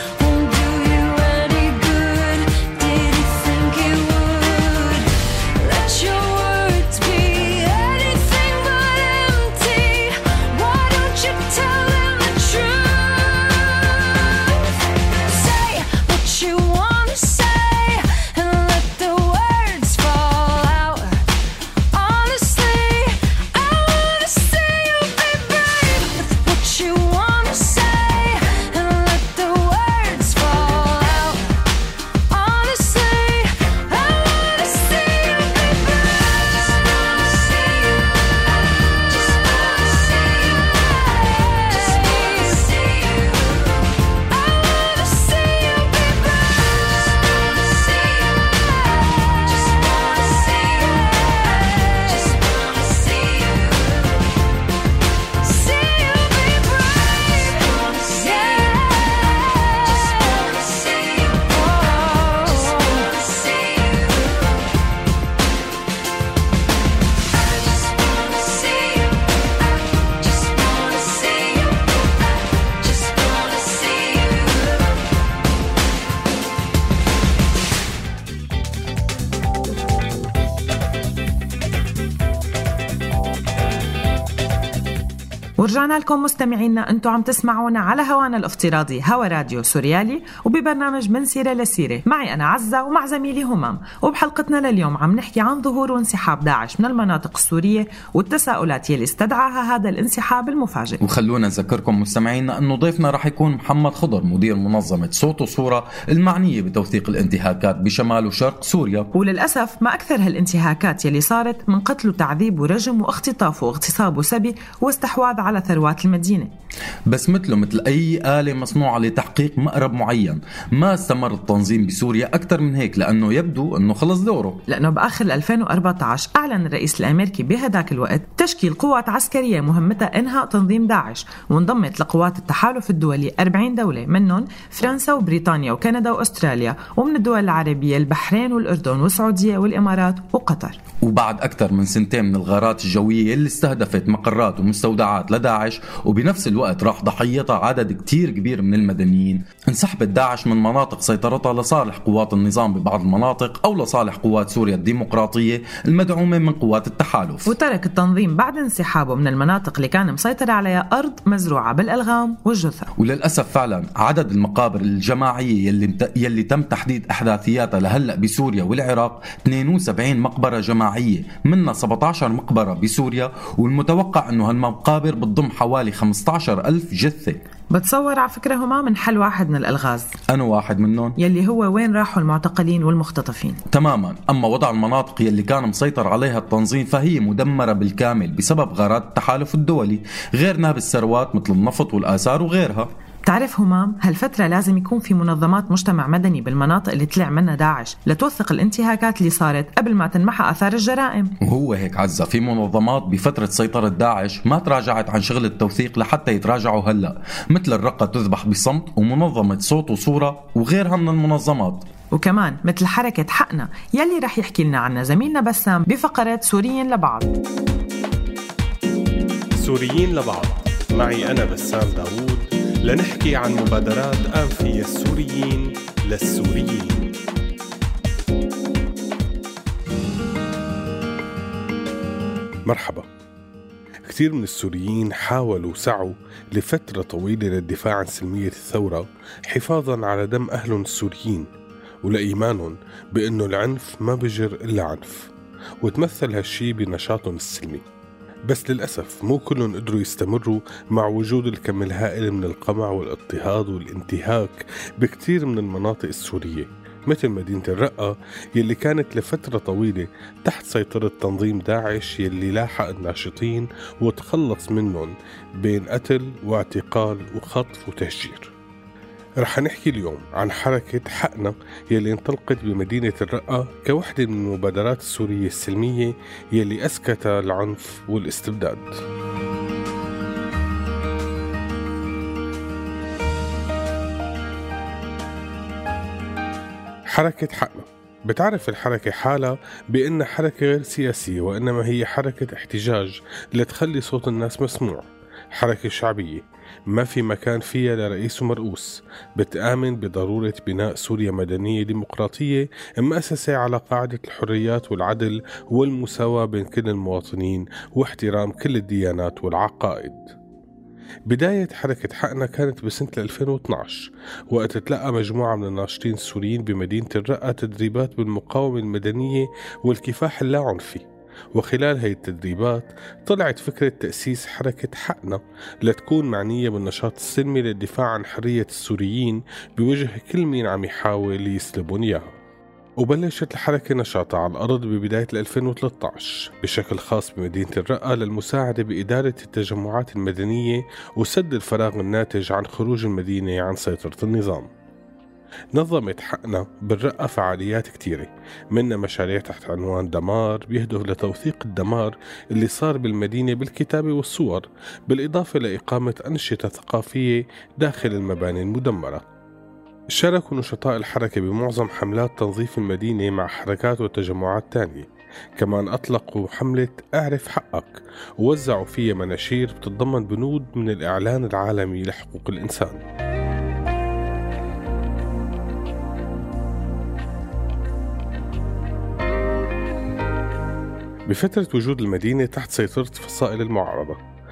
Let ورجعنا لكم مستمعينا، انتم عم تسمعونا على هوانا الافتراضي هوا راديو سوريالي، وببرنامج من سيرة لسيرة معي أنا عزة ومع زميلي همام. وبحلقتنا لليوم عم نحكي عن ظهور وانسحاب داعش من المناطق السورية والتساؤلات يلي استدعاها هذا الانسحاب المفاجئ. وخلونا نذكركم مستمعينا أنه ضيفنا رح يكون محمد خضر، مدير منظمة صوت وصورة المعنية بتوثيق الانتهاكات بشمال وشرق سوريا. وللأسف ما أكثر هالانتهاكات يلي صارت من قتل وتعذيب ورجم واختطاف واغتصاب وسبي واستحواذ على ثروات المدينة. بس مثله مثل أي آلة مصنوعة لتحقيق مأرب معين، ما استمر التنظيم بسوريا أكثر من هيك، لأنه يبدو أنه خلص دوره. لأنه بآخر ألفين وأربعة عشر أعلن الرئيس الأمريكي بهداك الوقت تشكيل قوات عسكرية مهمتها إنهاء تنظيم داعش، وانضمت لقوات التحالف الدولي أربعين دولة، منهم فرنسا وبريطانيا وكندا وأستراليا، ومن الدول العربية البحرين والأردن والسعودية والإمارات وقطر. وبعد أكثر من سنتين من الغارات الجوية اللي استهدفت مقرات ومستودعات لداعش، وبنفس الوقت راح ضحيتها عدد كتير كبير من المدنيين، انسحبت داعش من مناطق سيطرتها لصالح قوات النظام ببعض المناطق أو لصالح قوات سوريا الديمقراطية المدعومة من قوات التحالف. وترك التنظيم بعد انسحابه من المناطق اللي كان مسيطر عليها أرض مزروعة بالألغام والجثث. وللأسف فعلا عدد المقابر الجماعية يلي, يلي تم تحديد أحداثياتها لهلأ بسوريا والعراق اثنين وسبعين مقبرة جماعية، منها سبعة عشر مقبرة بسوريا، والمتوقع أنه هالمقابر بتضم حوالي خمسة عشر ألف جثة. بتصور على فكرة هما من حل واحد من الألغاز، أنا واحد منهم، يلي هو وين راحوا المعتقلين والمختطفين. تماما. أما وضع المناطق يلي كان مسيطر عليها التنظيم فهي مدمرة بالكامل بسبب غارات التحالف الدولي، غير نهب الثروات مثل النفط والآثار وغيرها. تعرف همام، هالفترة لازم يكون في منظمات مجتمع مدني بالمناطق اللي طلع منها داعش لتوثق الانتهاكات اللي صارت قبل ما تنمحى آثار الجرائم. وهو هيك عزة، في منظمات بفترة سيطرة داعش ما تراجعت عن شغل التوثيق لحتى يتراجعوا هلأ، مثل الرقة تذبح بصمت ومنظمة صوت وصورة وغيرها من المنظمات. وكمان مثل حركة حقنا يلي رح يحكي لنا عنها زميلنا بسام بفقرة سوريين لبعض. سوريين لبعض معي أنا بسام داوود، لنحكي عن مبادرات أنفية السوريين للسوريين. مرحبا. كثير من السوريين حاولوا وسعوا لفترة طويلة للدفاع عن سلمية الثورة، حفاظا على دم أهلهم السوريين ولإيمانهم بأنه العنف ما بجر إلا عنف، وتمثل هالشي بنشاطهم السلمي. بس للأسف مو كلهم قدروا يستمروا مع وجود الكم الهائل من القمع والاضطهاد والانتهاك بكتير من المناطق السورية، مثل مدينة الرقة يلي كانت لفترة طويلة تحت سيطرة تنظيم داعش يلي لاحق الناشطين وتخلص منهم بين قتل واعتقال وخطف وتهجير. رح نحكي اليوم عن حركة حقنا يلي انطلقت بمدينة الرقة كوحدة من المبادرات السورية السلمية يلي أسكت العنف والاستبداد. حركة حقنا بتعرف الحركة حالها بأنها حركة غير سياسية، وإنما هي حركة احتجاج لتخلي صوت الناس مسموع، حركة شعبية ما في مكان فيها لرئيس ومرؤوس، بتآمن بضرورة بناء سوريا مدنية ديمقراطية مؤسسة على قاعدة الحريات والعدل والمساواة بين كل المواطنين واحترام كل الديانات والعقائد. بداية حركة حقنا كانت بسنة ألفين واثناشر، وقت تلقى مجموعة من الناشطين السوريين بمدينة الرقة تدريبات بالمقاومة المدنية والكفاح اللاعنفي، وخلال هاي التدريبات طلعت فكرة تأسيس حركة حقنا لتكون معنية بالنشاط السلمي للدفاع عن حرية السوريين بوجه كل مين عم يحاول يسلبون إياها. وبلشت الحركة نشاطها على الأرض ببداية ألفين وثلاثة عشر بشكل خاص بمدينة الرقة للمساعدة بإدارة التجمعات المدنية وسد الفراغ الناتج عن خروج المدينة عن سيطرة النظام. نظمت حقنا بالرقة فعاليات كتيرة، منها مشاريع تحت عنوان دمار بيهدف لتوثيق الدمار اللي صار بالمدينة بالكتابة والصور، بالإضافة لإقامة أنشطة ثقافية داخل المباني المدمرة. شاركوا نشطاء الحركة بمعظم حملات تنظيف المدينة مع حركات وتجمعات تانية. كمان أطلقوا حملة أعرف حقك ووزعوا فيها مناشير بتتضمن بنود من الإعلان العالمي لحقوق الإنسان. بفترة وجود المدينة تحت سيطرة فصائل المعارضة،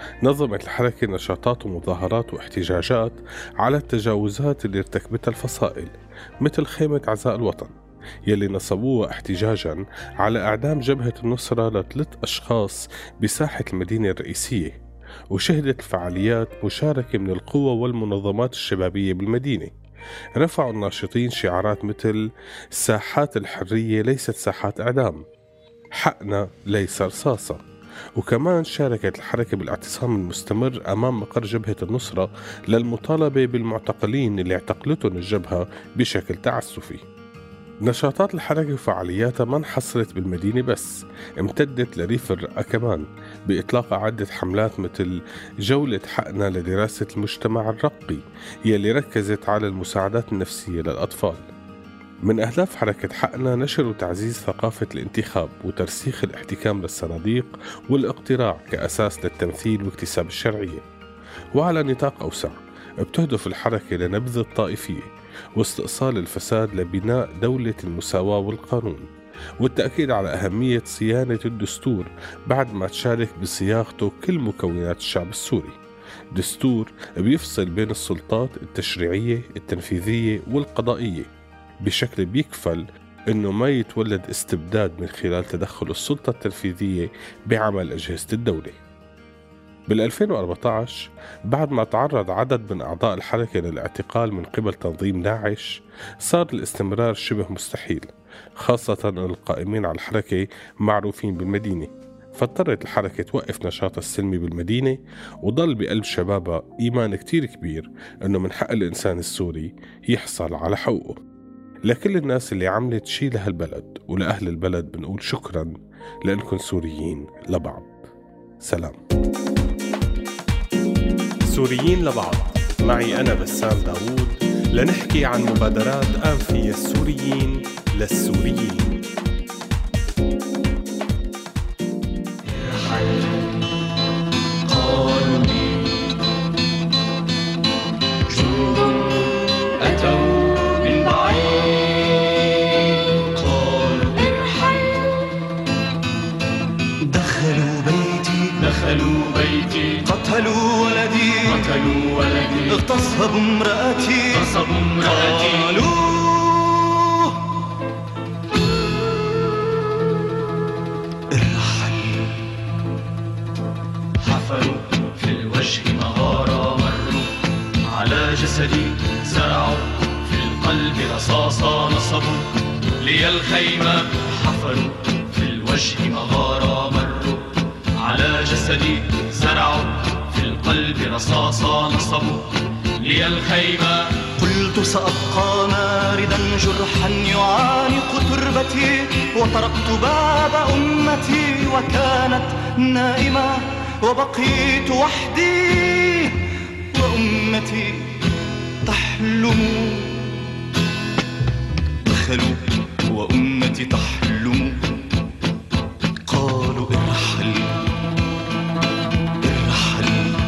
نظمت الحركة نشاطات ومظاهرات واحتجاجات على التجاوزات اللي ارتكبتها الفصائل، مثل خيمة عزاء الوطن يلي نصبوها احتجاجا على إعدام جبهة النصرة لثلاث أشخاص بساحة المدينة الرئيسية، وشهدت الفعاليات مشاركة من القوى والمنظمات الشبابية بالمدينة. رفعوا الناشطين شعارات مثل ساحات الحرية ليست ساحات إعدام، حقنا ليس رصاصة. وكمان شاركت الحركة بالاعتصام المستمر أمام مقر جبهة النصرة للمطالبة بالمعتقلين اللي اعتقلتهم الجبهة بشكل تعسفي. نشاطات الحركة وفعالياتها ما انحصرت بالمدينة بس، امتدت لريف الرقة كمان بإطلاق عدة حملات مثل جولة حقنا لدراسة المجتمع الرقي يلي ركزت على المساعدات النفسية للأطفال. من أهداف حركة حقنا نشر وتعزيز ثقافة الانتخاب وترسيخ الاحتكام للصناديق والاقتراع كأساس للتمثيل واكتساب الشرعية. وعلى نطاق أوسع بتهدف الحركة لنبذ الطائفية واستئصال الفساد لبناء دولة المساواة والقانون، والتأكيد على أهمية صيانة الدستور بعد ما تشارك بصياغته كل مكونات الشعب السوري. دستور بيفصل بين السلطات التشريعية التنفيذية والقضائية بشكل بيكفل إنه ما يتولد استبداد من خلال تدخل السلطة التنفيذية بعمل أجهزة الدولة. بالألفين وأربعة عشر بعد ما تعرض عدد من أعضاء الحركة للاعتقال من قبل تنظيم داعش، صار الاستمرار شبه مستحيل، خاصة أن القائمين على الحركة معروفين بالمدينة. فاضطرت الحركة توقف نشاطها السلمي بالمدينة، وضل بقلب شبابها إيمان كتير كبير أنه من حق الإنسان السوري يحصل على حقوقه. لكل الناس اللي عملت شي لهالبلد ولأهل البلد بنقول شكرا لأنكم سوريين لبعض. سلام. سوريين لبعض، معي أنا بسام داوود، لنحكي عن مبادرات أنفية السوريين للسوريين. قالوا لي جند أتوا من بعيد، قالوا ارحل. دخلوا بيتي دخلوا بيتي قتلوا ولدي قتلوا ولدي اغتصبوا امرأتي اغتصبوا امرأتي قالوا ارحل. حفروا في الوجه مغارة، مروا على جسدي زرعوا في القلب رصاصة، نصبوا لي الخيمة. حفروا في الوجه مغارة، مروا على جسدي زرعوا في القلب رصاصة، نصبوا لي الخيمة. قلت سأبقى ماردا جرحا يعانق تربتي، وطرقت باب أمتي وكانت نائمة، وبقيت وحدي وأمتي تحلم. دخلوا وأمتي تحلم، قالوا ارحل ارحل.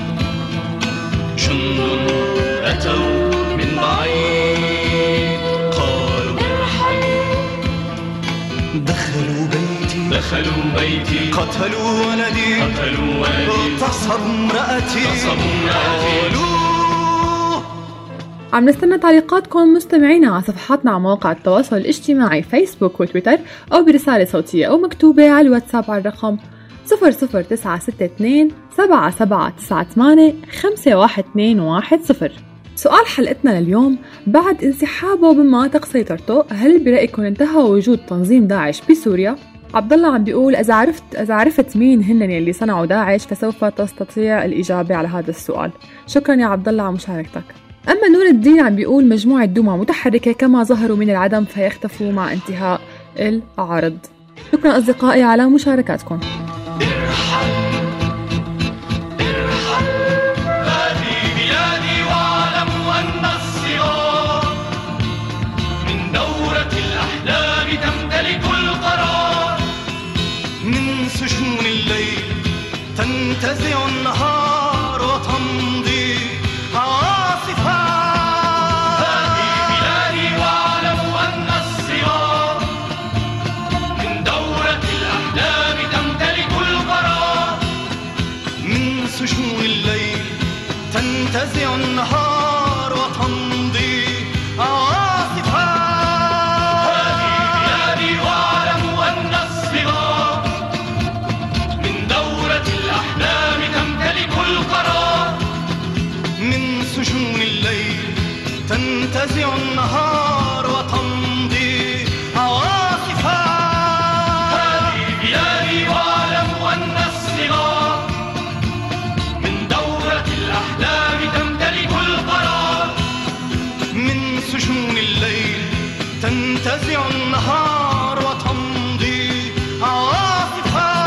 جند أتوا من بعيد، قالوا ارحل. دخلوا بيتي دخلوا بيتي قتلوا ولدي قتلوا ولدي اغتصبوا امرأتي اغتصبوا امرأتي. عم نستنى تعليقاتكم مستمعينا على صفحاتنا على مواقع التواصل الاجتماعي فيسبوك وتويتر، أو برسالة صوتية أو مكتوبة على الواتساب على الرقم صفر صفر تسعة ستة اثنين سبعة سبعة تسعة ثمانية خمسة واحد اثنين واحد صفر. سؤال حلقتنا لليوم: بعد انسحابه من مناطق سيطرته، هل برأيكم انتهى وجود تنظيم داعش بسوريا؟ عبد الله عم بيقول إذا عرفت إذا عرفت مين هن اللي صنعوا داعش فسوف تستطيع الإجابة على هذا السؤال. شكرا يا عبد الله على مشاركتك. أما نور الدين عم بيقول مجموعة دمى متحركة كما ظهروا من العدم فيختفوا مع انتهاء العرض. شكرا أصدقائي على مشاركاتكم. ارحل ارحل، هذه بلادي واعلموا أن الصغار من دورة الأحلام تمتلك القرار. من سجون الليل تنتزع النهار وتمضي عاصفة. هذه بلادي واعلموا أن الصغار من دورة الأحلام تمتلك القرار. من سجون تنتزع النهار وتمضي عاصفا. هذه بلادي واعلم أن الصغار من دورة الأحلام تمتلك القرار. من سجون الليل تنتزع النهار وتمضي عواصفا. هذه بلادي واعلم أن الصغار من دورة الأحلام تمتلك القرار. من سجون الليل تنتزع النهار وتمضي عواصفا.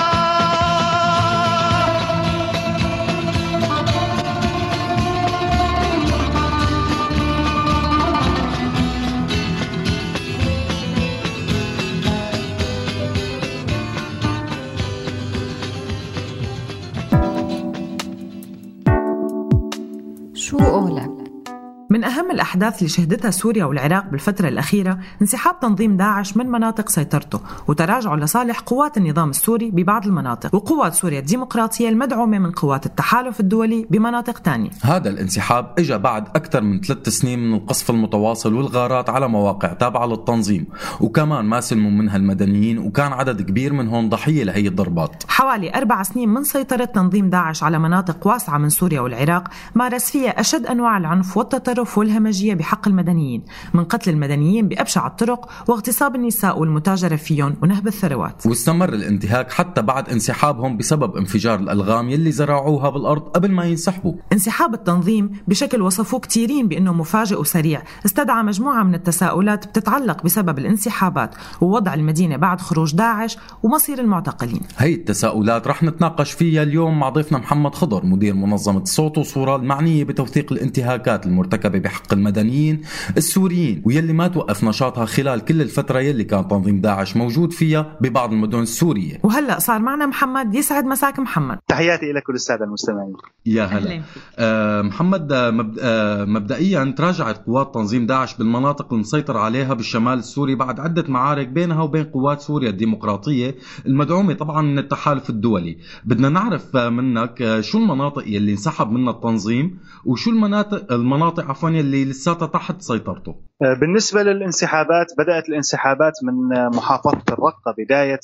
شو قولك؟ من أهم الأحداث اللي شهدتها سوريا والعراق بالفترة الأخيرة انسحاب تنظيم داعش من مناطق سيطرته وتراجعه لصالح قوات النظام السوري ببعض المناطق، وقوات سوريا الديمقراطية المدعومة من قوات التحالف الدولي بمناطق تانية. هذا الانسحاب اجى بعد أكثر من ثلاث سنين من القصف المتواصل والغارات على مواقع تابعة للتنظيم، وكمان ما سلموا منها المدنيين، وكان عدد كبير منهم ضحية لهي الضربات. حوالي أربع سنين من سيطرة تنظيم داعش على مناطق واسعة من سوريا والعراق مارس فيها أشد أنواع العنف والتطرف والهمجية بحق المدنيين، من قتل المدنيين بأبشع الطرق واغتصاب النساء والمتاجرة فيهم ونهب الثروات. واستمر الانتهاك حتى بعد انسحابهم بسبب انفجار الألغام يلي زرعوها بالأرض قبل ما ينسحبوا. انسحاب التنظيم بشكل وصفوه كتيرين بأنه مفاجئ وسريع استدعى مجموعة من التساؤلات بتتعلق بسبب الانسحابات ووضع المدينة بعد خروج داعش ومصير المعتقلين. هي التساؤلات رح نتناقش فيها اليوم مع ضيفنا محمد خضر، مدير منظمة صوت وصورة المعنية بتوثيق الانتهاكات المرتكبة بحق المدنيين السوريين، ويلي ما توقف نشاطها خلال كل الفترة يلي كان تنظيم داعش موجود فيها ببعض المدن السورية. وهلأ صار معنا محمد. يسعد مساك محمد. تحياتي لك وللسادة المستمعين. يا هلا. آه محمد، آه مبد... آه مبدئيا تراجعت قوات تنظيم داعش بالمناطق المسيطر عليها بالشمال السوري بعد عدة معارك بينها وبين قوات سوريا الديمقراطية المدعومة طبعا من التحالف الدولي. بدنا نعرف منك آه شو المناطق يلي انسحب منها التنظيم، وشو المناطق المناطق عفوا يلي لساتها تحت سيطرته. بالنسبة للانسحابات، بدأت الانسحابات من محافظة الرقة بداية،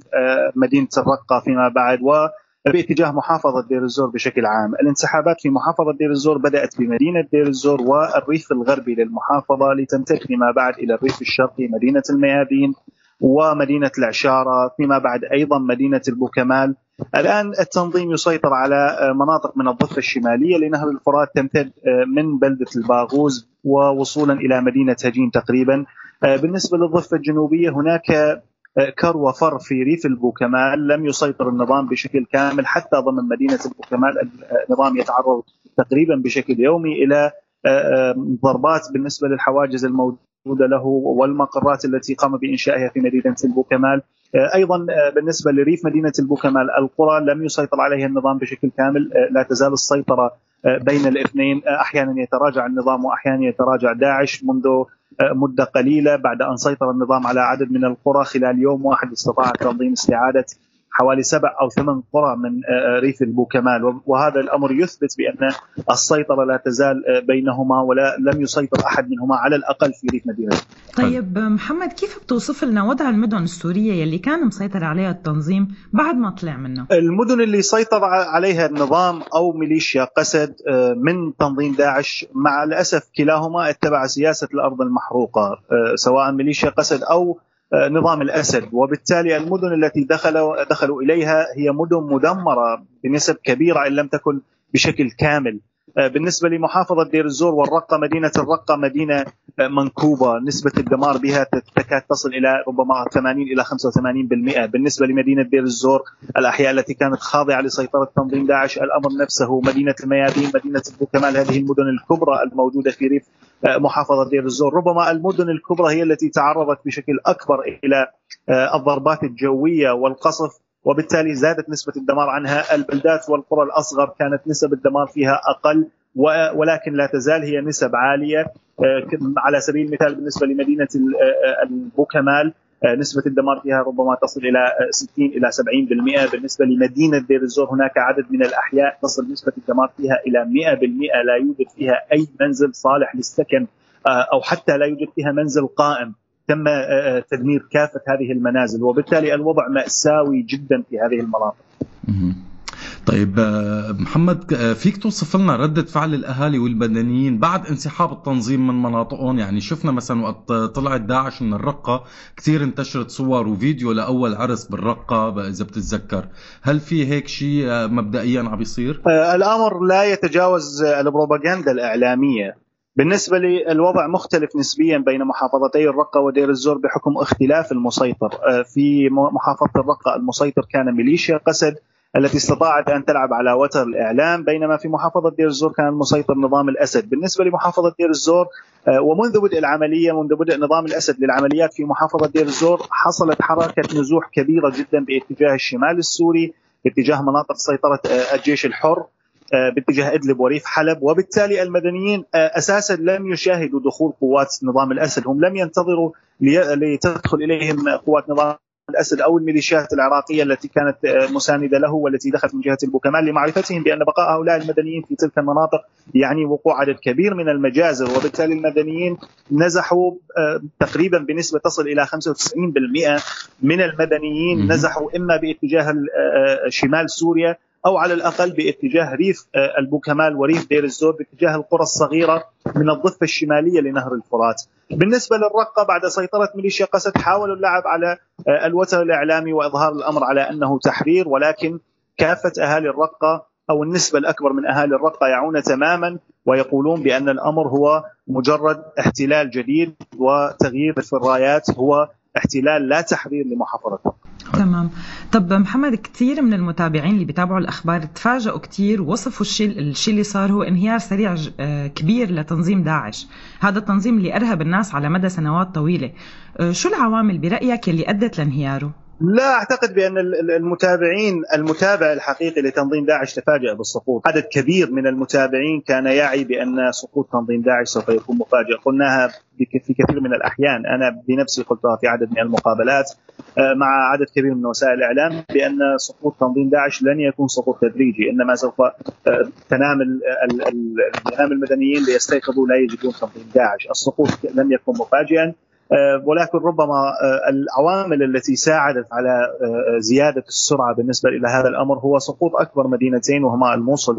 مدينة الرقة فيما بعد، وباتجاه محافظة دير الزور بشكل عام. الانسحابات في محافظة دير الزور بدأت بمدينة دير الزور والريف الغربي للمحافظة، لتمتد فيما بعد إلى الريف الشرقي مدينة الميادين ومدينة العشارة، فيما بعد أيضا مدينة البوكمال. الآن التنظيم يسيطر على مناطق من الضفة الشمالية لنهر الفرات، تمتد من بلدة الباغوز ووصولا إلى مدينة هجين تقريبا. بالنسبة للضفة الجنوبية هناك كر وفر في ريف البوكمال، لم يسيطر النظام بشكل كامل حتى ضمن مدينة البوكمال. النظام يتعرض تقريبا بشكل يومي إلى ضربات بالنسبة للحواجز الموجودة له والمقرات التي قام بإنشائها في مدينة البوكمال. أيضا بالنسبة لريف مدينة البوكمال القرى لم يسيطر عليها النظام بشكل كامل، لا تزال السيطرة بين الاثنين، أحيانا يتراجع النظام وأحيانا يتراجع داعش. منذ مدة قليلة بعد أن سيطر النظام على عدد من القرى، خلال يوم واحد استطاع التنظيم استعادة حوالي سبع أو ثمان قرى من ريف البوكمال، وهذا الأمر يثبت بأن السيطرة لا تزال بينهما ولا لم يسيطر أحد منهما على الأقل في ريف مدينة. طيب محمد، كيف بتوصف لنا وضع المدن السورية يلي كان مسيطر عليها التنظيم بعد ما طلع منه؟ المدن اللي سيطر عليها النظام أو ميليشيا قسد من تنظيم داعش، مع الأسف كلاهما اتبع سياسة الأرض المحروقة، سواء ميليشيا قسد أو نظام الأسد، وبالتالي المدن التي دخلوا دخلوا إليها هي مدن مدمرة بنسب كبيرة إن لم تكن بشكل كامل. بالنسبة لمحافظة دير الزور والرقة، مدينة الرقة مدينة منكوبة، نسبة الدمار بها تكاد تصل إلى ربما ثمانين إلى خمسة وثمانين بالمئة. بالنسبة لمدينة دير الزور، الأحياء التي كانت خاضعة لسيطرة تنظيم داعش الأمر نفسه. مدينة الميادين، مدينة البوكمال، هذه المدن الكبرى الموجودة في ريف محافظة دير الزور. ربما المدن الكبرى هي التي تعرضت بشكل أكبر إلى الضربات الجوية والقصف، وبالتالي زادت نسبة الدمار عنها. البلدات والقرى الأصغر كانت نسب الدمار فيها أقل، ولكن لا تزال هي نسب عالية. على سبيل المثال بالنسبة لمدينة البوكمال، نسبة الدمار فيها ربما تصل إلى ستين إلى سبعين بالمئة. بالنسبة لمدينة دير الزور هناك عدد من الأحياء تصل نسبة الدمار فيها إلى مئة بالمئة، لا يوجد فيها أي منزل صالح للسكن أو حتى لا يوجد فيها منزل قائم. تم تدمير كافة هذه المنازل، وبالتالي الوضع مأساوي جدا في هذه المناطق. طيب محمد، فيك توصف لنا ردة فعل الأهالي والمدنيين بعد انسحاب التنظيم من مناطقهم؟ يعني شفنا مثلا وقت طلعت داعش من الرقة كتير انتشرت صور وفيديو لأول عرس بالرقة إذا بتتذكر، هل في هيك شيء مبدئيا عم بيصير؟ الأمر لا يتجاوز البروباغندا الإعلامية. بالنسبة لي الوضع مختلف نسبيا بين محافظتي الرقة ودير الزور بحكم اختلاف المسيطر. في محافظة الرقة المسيطر كان ميليشيا قسد التي استطاعت أن تلعب على وتر الإعلام، بينما في محافظة دير الزور كان المسيطر نظام الأسد. بالنسبة لمحافظة دير الزور ومنذ بدء العملية، منذ بدء نظام الأسد للعمليات في محافظة دير الزور، حصلت حركة نزوح كبيرة جدا باتجاه الشمال السوري، باتجاه مناطق سيطرة الجيش الحر، باتجاه إدلب وريف حلب. وبالتالي المدنيين أساسا لم يشاهدوا دخول قوات نظام الأسد، هم لم ينتظروا لتدخل إليهم قوات نظام الأسد أو الميليشيات العراقية التي كانت مساندة له والتي دخلت من جهة البوكمال، لمعرفتهم بأن بقاء هؤلاء المدنيين في تلك المناطق يعني وقوع عدد كبير من المجازر. وبالتالي المدنيين نزحوا تقريبا بنسبة تصل إلى خمسة وتسعين بالمئة من المدنيين نزحوا إما باتجاه شمال سوريا أو على الأقل باتجاه ريف البوكمال وريف دير الزور، باتجاه القرى الصغيرة من الضفة الشمالية لنهر الفرات. بالنسبة للرقة بعد سيطرة ميليشيا قسد حاولوا اللعب على الوتر الإعلامي وإظهار الأمر على أنه تحرير، ولكن كافة أهالي الرقة أو النسبة الأكبر من أهالي الرقة يعون تماما ويقولون بأن الأمر هو مجرد احتلال جديد، وتغيير في الرايات هو احتلال لا تحرير لمحافظة الرقة. تمام. طب محمد، كثير من المتابعين اللي بيتابعوا الأخبار تفاجئوا كثير، وصفوا الشيء الشيء اللي صار هو انهيار سريع كبير لتنظيم داعش، هذا التنظيم اللي أرهب الناس على مدى سنوات طويلة. شو العوامل برأيك اللي أدت لانهياره؟ لا أعتقد بأن المتابعين المتابع الحقيقي لتنظيم داعش تفاجأ بالسقوط. عدد كبير من المتابعين كان يعي بأن سقوط تنظيم داعش سوف يكون مفاجئ. قلناها في كثير من الأحيان، أنا بنفسي قلتها في عدد من المقابلات مع عدد كبير من وسائل الإعلام، بأن سقوط تنظيم داعش لن يكون سقوط تدريجي، إنما سوف تنام النام المدنيين ليستيقظوا لا يجدون تنظيم داعش. السقوط لم يكن مفاجئا، ولكن ربما العوامل التي ساعدت على زيادة السرعة بالنسبة إلى هذا الأمر هو سقوط أكبر مدينتين وهما الموصل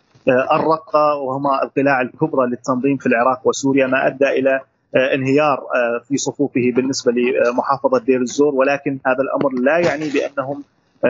والرقة، وهما القلاع الكبرى للتنظيم في العراق وسوريا، ما أدى إلى انهيار في صفوفه بالنسبة لمحافظة دير الزور. ولكن هذا الأمر لا يعني بأنهم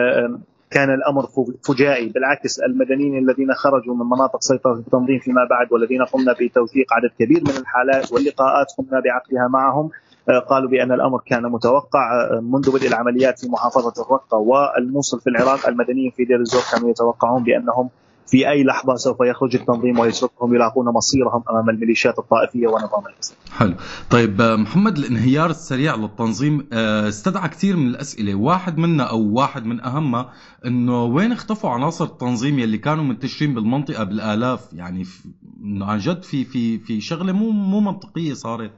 كان الأمر فجائي، بالعكس المدنيين الذين خرجوا من مناطق سيطرة التنظيم فيما بعد والذين قمنا بتوثيق عدد كبير من الحالات واللقاءات قمنا بعقدها معهم قالوا بأن الأمر كان متوقع. منذ بدء العمليات في محافظة الرقة والموصل في العراق، المدنيين في دير الزور كانوا يتوقعون بأنهم في أي لحظة سوف يخرج التنظيم ويتركهم يلاقون مصيرهم أمام الميليشيات الطائفية ونظام الأسد. حلو. طيب محمد، الانهيار السريع للتنظيم استدعى كثير من الأسئلة، واحد منا أو واحد من أهمها إنه وين اختفوا عناصر التنظيم يلي كانوا منتشرين بالمنطقة بالآلاف؟ يعني عن جد في في في شغلة مو مو منطقية صارت.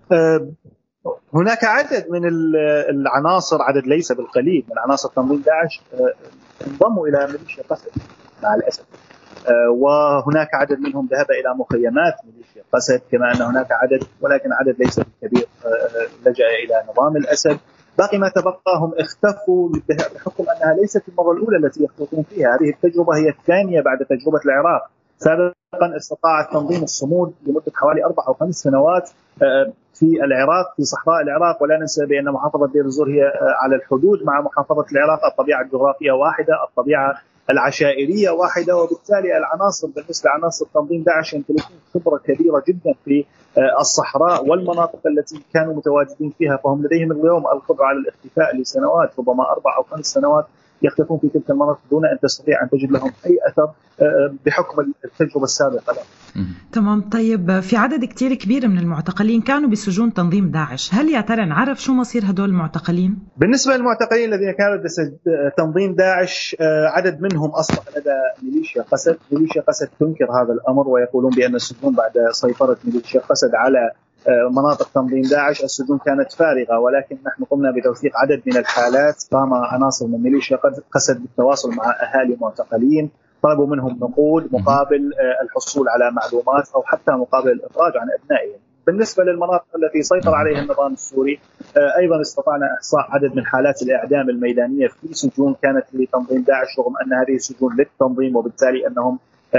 هناك عدد من العناصر، عدد ليس بالقليل من عناصر تنظيم داعش انضموا إلى ميليشيا قسد مع الأسد، وهناك عدد منهم ذهب إلى مخيمات ميليشيا قسد، كما أن هناك عدد ولكن عدد ليس كبير لجأ إلى نظام الأسد. باقي ما تبقى هم اختفوا بحكم أنها ليست المرة الأولى التي يخططون فيها، هذه التجربة هي الثانية بعد تجربة العراق. سابقا استطاع التنظيم الصمود لمدة حوالي أربع أو خمس سنوات في العراق، في صحراء العراق، ولا ننسى بأن محافظة دير الزور هي على الحدود مع محافظة العراق، الطبيعة الجغرافية واحدة، الطبيعة العشائرية واحدة، وبالتالي العناصر بالنسبة لعناصر تنظيم داعش يمتلكون خبرة كبيرة جدا في الصحراء والمناطق التي كانوا متواجدين فيها، فهم لديهم اليوم القدرة على الاختفاء لسنوات، ربما أربع أو خمس سنوات يختفون في تلك المناطق دون أن تستطيع أن تجد لهم أي أثر بحكم التجربة السابقة. تمام. طيب في عدد كتير كبير من المعتقلين كانوا بسجون تنظيم داعش، هل يا ترى نعرف شو مصير هدول المعتقلين؟ بالنسبة للمعتقلين الذين كانوا تنظيم داعش، عدد منهم أصبح لدى ميليشيا قسد. ميليشيا قسد تنكر هذا الأمر ويقولون بأن السجون بعد سيطرة ميليشيا قسد على مناطق تنظيم داعش السجون كانت فارغة، ولكن نحن قمنا بتوثيق عدد من الحالات. قام عناصر من ميليشيا قسد بالتواصل مع أهالي معتقلين، طلبوا منهم نقود مقابل الحصول على معلومات أو حتى مقابل الإخراج عن أبنائهم. بالنسبة للمناطق التي سيطر عليها النظام السوري أيضا استطعنا إحصاء عدد من حالات الإعدام الميدانية في سجون كانت لتنظيم داعش، رغم أن هذه السجون للتنظيم وبالتالي أنهم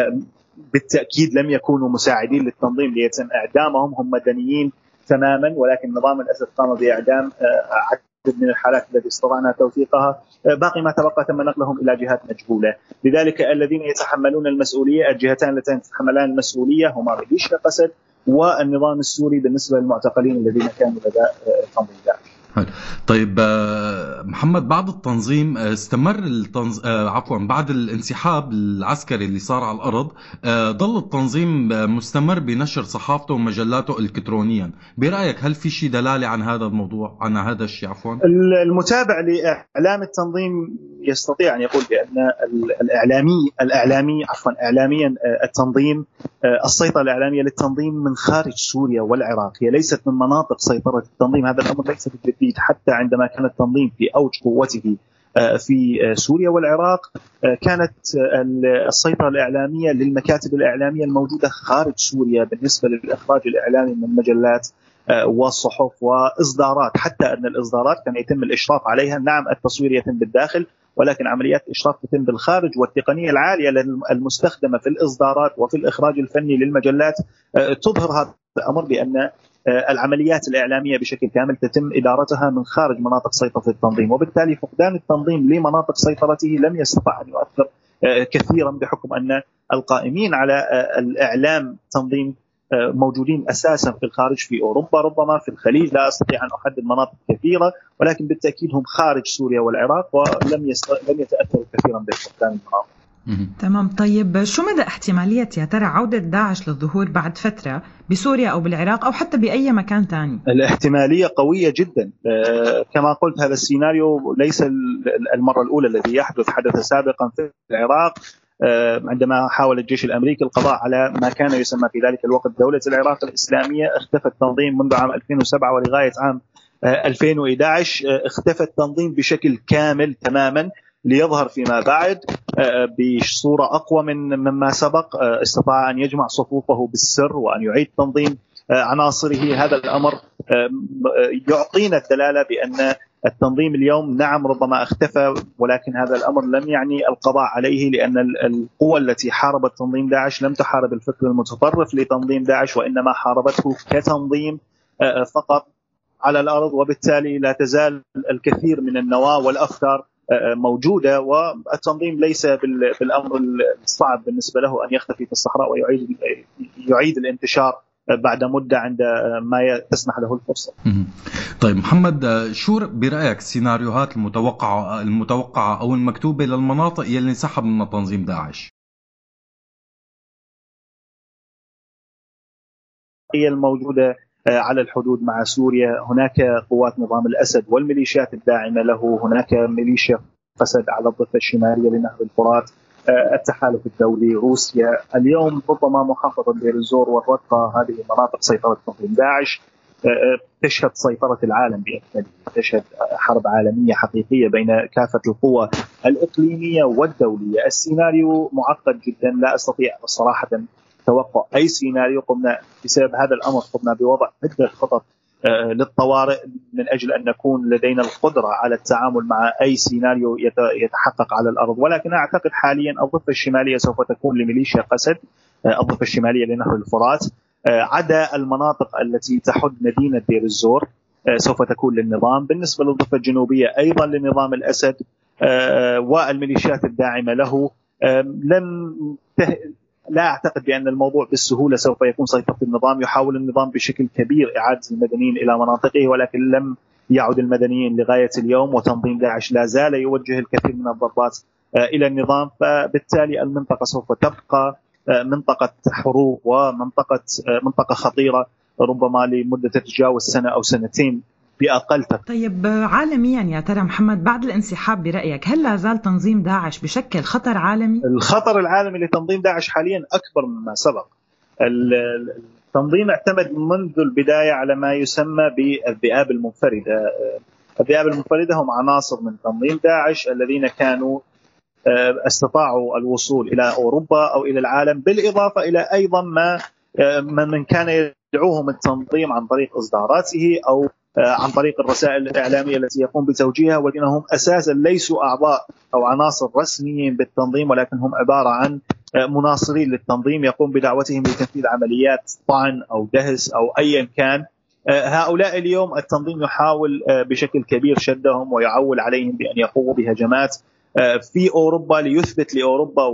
بالتأكيد لم يكونوا مساعدين للتنظيم ليتم إعدامهم، هم مدنيين تماما، ولكن نظام الأسد قام بإعدام عدد من الحالات التي استطعنا توثيقها. باقي ما تبقى تم نقلهم إلى جهات مجهولة. لذلك الذين يتحملون المسؤولية، الجهتان التي يتحملان المسؤولية هما ميليشيا قسد والنظام السوري بالنسبة للمعتقلين الذين كانوا لدى تنظيم داعش. طيب محمد، بعد التنظيم استمر التنظ... عفوا بعد الانسحاب العسكري اللي صار على الأرض، ظل التنظيم مستمر بنشر صحافته ومجلاته إلكترونيا. برأيك هل في شيء دلالة عن هذا الموضوع، عن هذا الشيء؟ عفوا المتابع لإعلام التنظيم يستطيع أن يقول بأن الإعلامي الإعلامي عفوا إعلاميا التنظيم السيطرة الإعلامية للتنظيم من خارج سوريا والعراق، هي ليست من مناطق سيطرة التنظيم. هذا الأمر ليس بالجديد، حتى عندما كان التنظيم في أوج قوته في سوريا والعراق كانت السيطرة الإعلامية للمكاتب الإعلامية الموجودة خارج سوريا بالنسبة للإخراج الإعلامي من مجلات والصحف وإصدارات، حتى أن الإصدارات كان يتم الإشراف عليها. نعم التصوير يتم بالداخل، ولكن عمليات الإشراف تتم بالخارج، والتقنية العالية المستخدمة في الإصدارات وفي الإخراج الفني للمجلات تظهر هذا الأمر بأن العمليات الإعلامية بشكل كامل تتم إدارتها من خارج مناطق سيطرة التنظيم، وبالتالي فقدان التنظيم لمناطق سيطرته لم يستطع أن يؤثر كثيرا، بحكم أن القائمين على الإعلام تنظيم موجودين أساسا في الخارج، في أوروبا، ربما في الخليج، لا أستطيع أن أحدد مناطق كثيرة، ولكن بالتأكيد هم خارج سوريا والعراق، ولم يست... لم يتأثروا كثيرا بفقدان المناطق. تمام. طيب شو مدى احتمالية يا ترى عودة داعش للظهور بعد فترة بسوريا أو بالعراق أو حتى بأي مكان تاني؟ الاحتمالية قوية جدا. كما قلت هذا السيناريو ليس المرة الأولى الذي يحدث، حدث سابقا في العراق عندما حاول الجيش الأمريكي القضاء على ما كان يسمى في ذلك الوقت دولة العراق الإسلامية. اختفى التنظيم منذ عام ألفين وسبعة ولغاية عام ألفين وإحدى عشر، اختفى التنظيم بشكل كامل تماما ليظهر فيما بعد بصورة أقوى من مما سبق. استطاع أن يجمع صفوفه بالسر وأن يعيد تنظيم عناصره. هذا الأمر يعطينا الدلالة بأن التنظيم اليوم نعم ربما اختفى، ولكن هذا الأمر لم يعني القضاء عليه، لأن القوى التي حاربت تنظيم داعش لم تحارب الفكر المتطرف لتنظيم داعش، وإنما حاربته كتنظيم فقط على الأرض، وبالتالي لا تزال الكثير من النواة والأفكار موجودة، والتنظيم ليس بالأمر الصعب بالنسبة له أن يختفي في الصحراء ويعيد يعيد الانتشار بعد مدة عند ما تسمح له الفرصة. طيب محمد، شو برأيك السيناريوهات المتوقعة المتوقعة أو المكتوبة للمناطق يلي انسحب من تنظيم داعش؟ هي الموجودة على الحدود مع سوريا، هناك قوات نظام الأسد والميليشيات الداعمة له، هناك ميليشيا قسد على الضفة الشمالية لنهر الفرات، التحالف الدولي، روسيا. اليوم ربما محافظة دير الزور والرقة هذه مناطق سيطرة تنظيم داعش تشهد سيطرة العالم بأكمله، تشهد حرب عالمية حقيقية بين كافة القوى الإقليمية والدولية. السيناريو معقد جدا، لا أستطيع صراحة توقع أي سيناريو. قمنا بسبب هذا الأمر قمنا بوضع عدة خطط للطوارئ من أجل أن نكون لدينا القدرة على التعامل مع أي سيناريو يتحقق على الأرض، ولكن أعتقد حاليا الضفة الشمالية سوف تكون لميليشيا قسد، الضفة الشمالية لنهر الفرات، عدا المناطق التي تحد مدينة دير الزور سوف تكون للنظام. بالنسبة للضفة الجنوبية أيضا لنظام الأسد والميليشيات الداعمة له. لم ته... لا أعتقد بأن الموضوع بالسهولة سوف يكون سيطرة النظام. يحاول النظام بشكل كبير إعادة المدنيين إلى مناطقه، ولكن لم يعد المدنيين لغاية اليوم، وتنظيم داعش لا زال يوجه الكثير من الضربات إلى النظام، فبالتالي المنطقة سوف تبقى منطقة حروب ومنطقة منطقة خطيرة ربما لمدة تتجاوز سنة أو سنتين بأقل. طيب عالميا يا ترى محمد بعد الانسحاب برأيك هل لا زال تنظيم داعش بشكل خطر عالمي؟ الخطر العالمي لتنظيم داعش حاليا أكبر مما سبق. التنظيم اعتمد منذ البداية على ما يسمى بالذئاب المنفردة. الذئاب المنفردة هم عناصر من تنظيم داعش الذين كانوا استطاعوا الوصول إلى أوروبا أو إلى العالم، بالإضافة إلى أيضا ما من كان يدعوهم التنظيم عن طريق إصداراته أو عن طريق الرسائل الإعلامية التي يقوم بتوجيهها، والذين أساسا ليسوا أعضاء أو عناصر رسميين بالتنظيم، ولكن هم عبارة عن مناصرين للتنظيم يقوم بدعوتهم لتنفيذ عمليات طعن أو دهس أو أيا كان. هؤلاء اليوم التنظيم يحاول بشكل كبير شدهم ويعول عليهم بأن يقوموا بهجمات في أوروبا ليثبت لأوروبا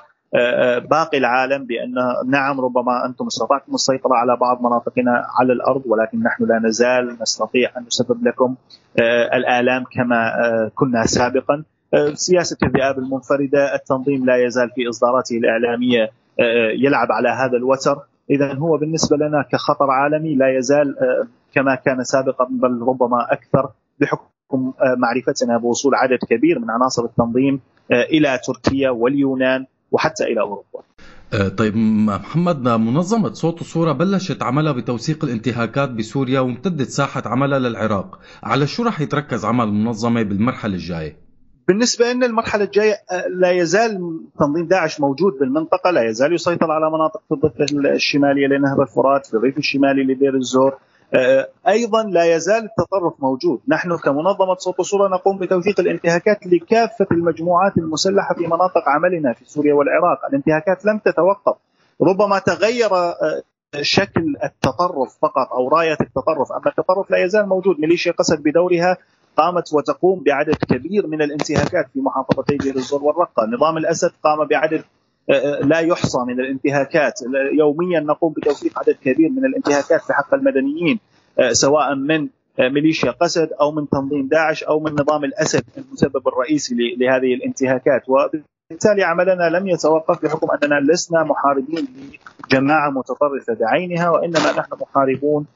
وباقي العالم بأن نعم ربما أنتم استطعتم السيطرة على بعض مناطقنا على الأرض، ولكن نحن لا نزال نستطيع أن نسبب لكم الآلام كما كنا سابقا. سياسة الذئاب المنفردة، التنظيم لا يزال في إصداراته الإعلامية يلعب على هذا الوتر. إذا هو بالنسبة لنا كخطر عالمي لا يزال كما كان سابقا، بل ربما أكثر، بحكم معرفتنا بوصول عدد كبير من عناصر التنظيم إلى تركيا واليونان وحتى إلى أوروبا. طيب محمد، منظمة صوت وصورة بلشت عملها بتوثيق الانتهاكات بسوريا وامتدت ساحة عملها للعراق، على شو رح يتركز عمل المنظمة بالمرحلة الجاية؟ بالنسبة لنا المرحلة الجاية لا يزال تنظيم داعش موجود بالمنطقة، لا يزال يسيطر على مناطق في الضفة الشمالية لنهر الفرات، في الريف الشمالي لدير الزور. أيضا لا يزال التطرف موجود. نحن كمنظمة صوت وصورة نقوم بتوثيق الانتهاكات لكافة المجموعات المسلحة في مناطق عملنا في سوريا والعراق. الانتهاكات لم تتوقف، ربما تغير شكل التطرف فقط أو راية التطرف، أما التطرف لا يزال موجود. ميليشيا قسد بدورها قامت وتقوم بعدد كبير من الانتهاكات في محافظتي دير الزور والرقة. نظام الأسد قام بعدد لا يحصى من الانتهاكات. يوميا نقوم بتوثيق عدد كبير من الانتهاكات في حق المدنيين، سواء من ميليشيا قسد أو من تنظيم داعش أو من نظام الأسد المسبب الرئيسي لهذه الانتهاكات. وبالتالي عملنا لم يتوقف بحكم أننا لسنا محاربين لجماعة متطرفة بعينها، وإنما نحن محاربون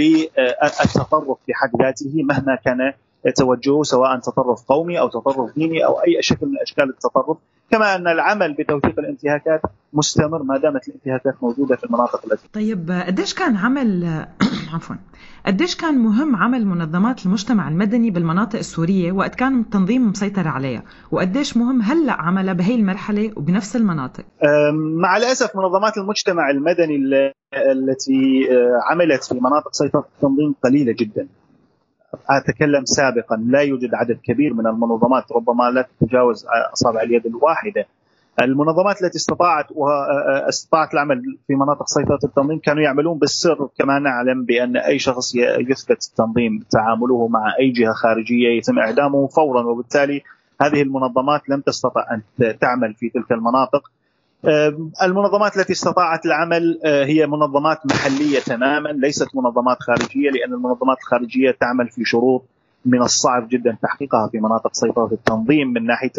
للتطرف بحد ذاته مهما كان توجهه، سواء تطرف قومي أو تطرف ديني أو أي شكل من أشكال التطرف. كما أن العمل بتوثيق الانتهاكات مستمر ما دامت الانتهاكات موجودة في المناطق التي. طيب قديش كان عمل عفوا قديش كان مهم عمل منظمات المجتمع المدني بالمناطق السورية وقت كان التنظيم مسيطر عليها، وقديش مهم هلأ عملها بهي المرحلة وبنفس المناطق؟ مع الأسف منظمات المجتمع المدني التي عملت في مناطق سيطرة التنظيم قليلة جدا. أتكلم سابقا لا يوجد عدد كبير من المنظمات، ربما لا تتجاوز أصابع اليد الواحدة. المنظمات التي استطاعت واستطاعت العمل في مناطق سيطرة التنظيم كانوا يعملون بالسر، كما نعلم بأن أي شخص يثبت التنظيم تعامله مع أي جهة خارجية يتم إعدامه فورا، وبالتالي هذه المنظمات لم تستطع أن تعمل في تلك المناطق. المنظمات التي استطاعت العمل هي منظمات محلية تماما، ليست منظمات خارجية، لأن المنظمات الخارجية تعمل في شروط من الصعب جدا تحقيقها في مناطق سيطرة التنظيم من ناحية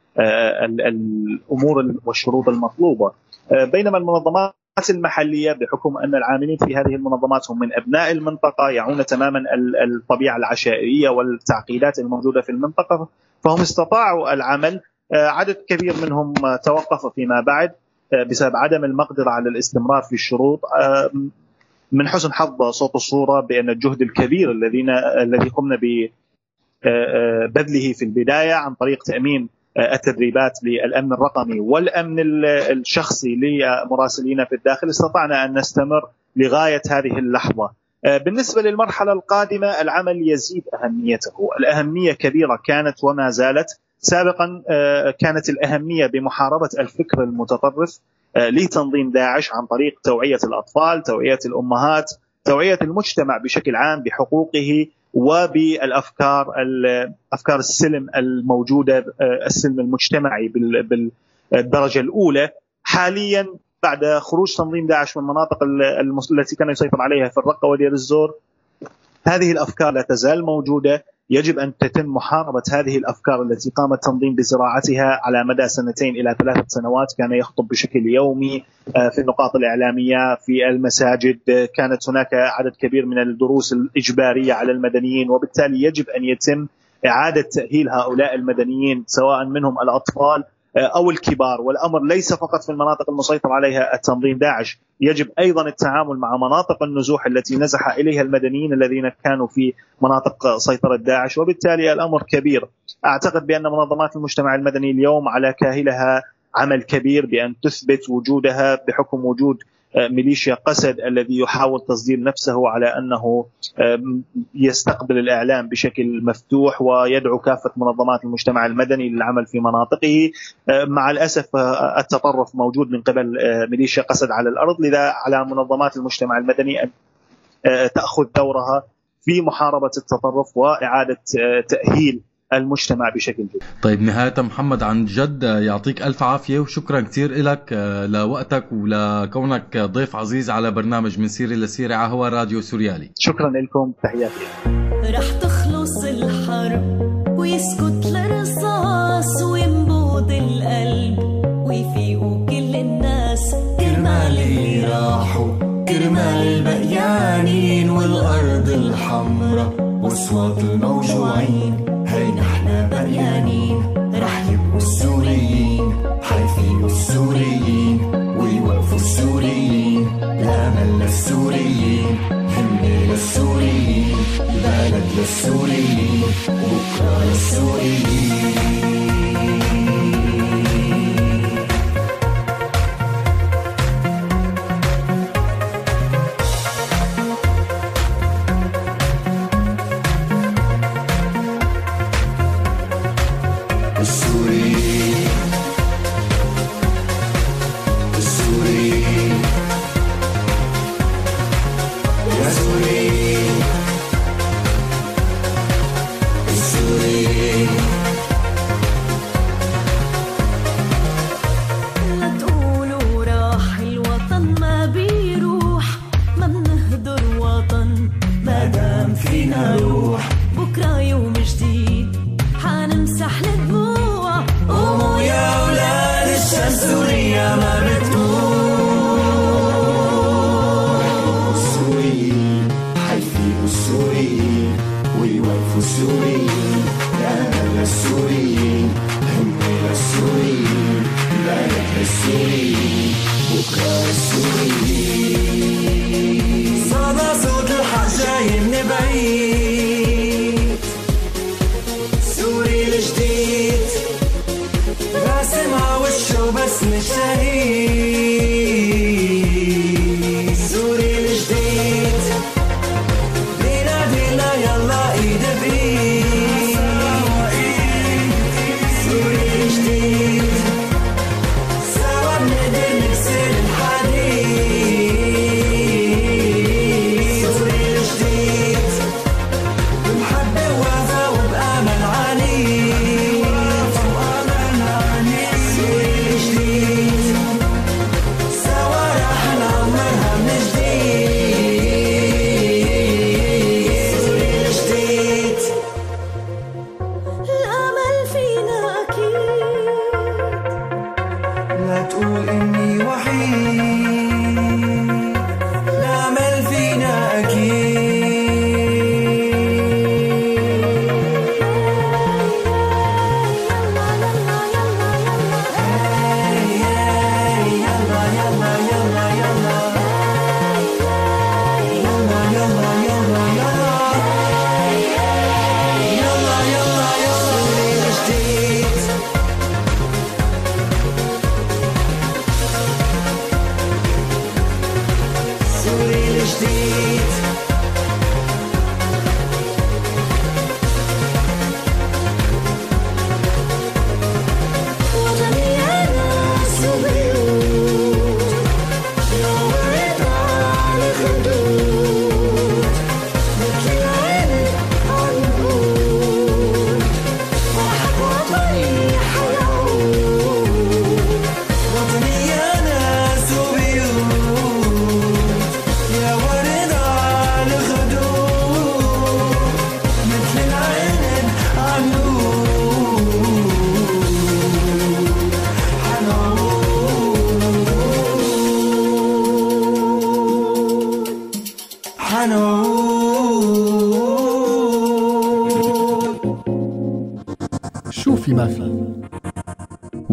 الأمور والشروط المطلوبة. بينما المنظمات المحلية بحكم أن العاملين في هذه المنظمات هم من أبناء المنطقة، يعون تماما الطبيعة العشائرية والتعقيدات الموجودة في المنطقة، فهم استطاعوا العمل. عدد كبير منهم توقف فيما بعد بسبب عدم المقدرة على الاستمرار في الشروط. من حسن حظ صوت الصورة بأن الجهد الكبير الذين الذي قمنا ببذله في البداية عن طريق تأمين التدريبات للأمن الرقمي والأمن الشخصي لمراسلين في الداخل، استطعنا أن نستمر لغاية هذه اللحظة. بالنسبة للمرحلة القادمة العمل يزيد أهميته، الأهمية كبيرة كانت وما زالت. سابقا كانت الأهمية بمحاربة الفكر المتطرف لتنظيم داعش عن طريق توعية الأطفال، توعية الأمهات، توعية المجتمع بشكل عام بحقوقه وبالأفكار أفكار السلم الموجودة، السلم المجتمعي بالدرجة الأولى. حاليا بعد خروج تنظيم داعش من المناطق التي كان يسيطر عليها في الرقة ودير الزور، هذه الأفكار لا تزال موجودة. يجب أن تتم محاربة هذه الأفكار التي قام التنظيم بزراعتها على مدى سنتين إلى ثلاثة سنوات. كان يخطب بشكل يومي في النقاط الإعلامية، في المساجد، كانت هناك عدد كبير من الدروس الإجبارية على المدنيين، وبالتالي يجب أن يتم إعادة تأهيل هؤلاء المدنيين سواء منهم الأطفال أو الكبار، والأمر ليس فقط في المناطق المسيطر عليها التنظيم داعش، يجب أيضا التعامل مع مناطق النزوح التي نزح إليها المدنيين الذين كانوا في مناطق سيطرة داعش. وبالتالي الأمر كبير. أعتقد بأن منظمات المجتمع المدني اليوم على كاهلها عمل كبير بأن تثبت وجودها بحكم وجود ميليشيا قسد الذي يحاول تصدير نفسه على أنه يستقبل الإعلام بشكل مفتوح ويدعو كافة منظمات المجتمع المدني للعمل في مناطقه. مع الأسف التطرف موجود من قبل ميليشيا قسد على الأرض، لذا على منظمات المجتمع المدني أن تأخذ دورها في محاربة التطرف وإعادة تأهيل المجتمع بشكل جيد. طيب نهاية محمد، عن جد يعطيك ألف عافية وشكرا كثير لك لوقتك ولكونك ضيف عزيز على برنامج من سيرة لسيرة على هوا راديو سوريالي. شكرا لكم، تحياتي. رح تخلص الحرب ويسكت الرصاص وينبض القلب ويفيقوا كل الناس كرمال اللي راحوا، كرمال البقيانين والأرض الحمراء وأصوات الموجوعين. هاي نحنا بقيانين، رح يبقوا السوريين، حيفيقوا السوريين ويوقفوا السوريين. الأمل للسوريين، همة للسوريين، البلد للسوريين، بكرة للسوريين.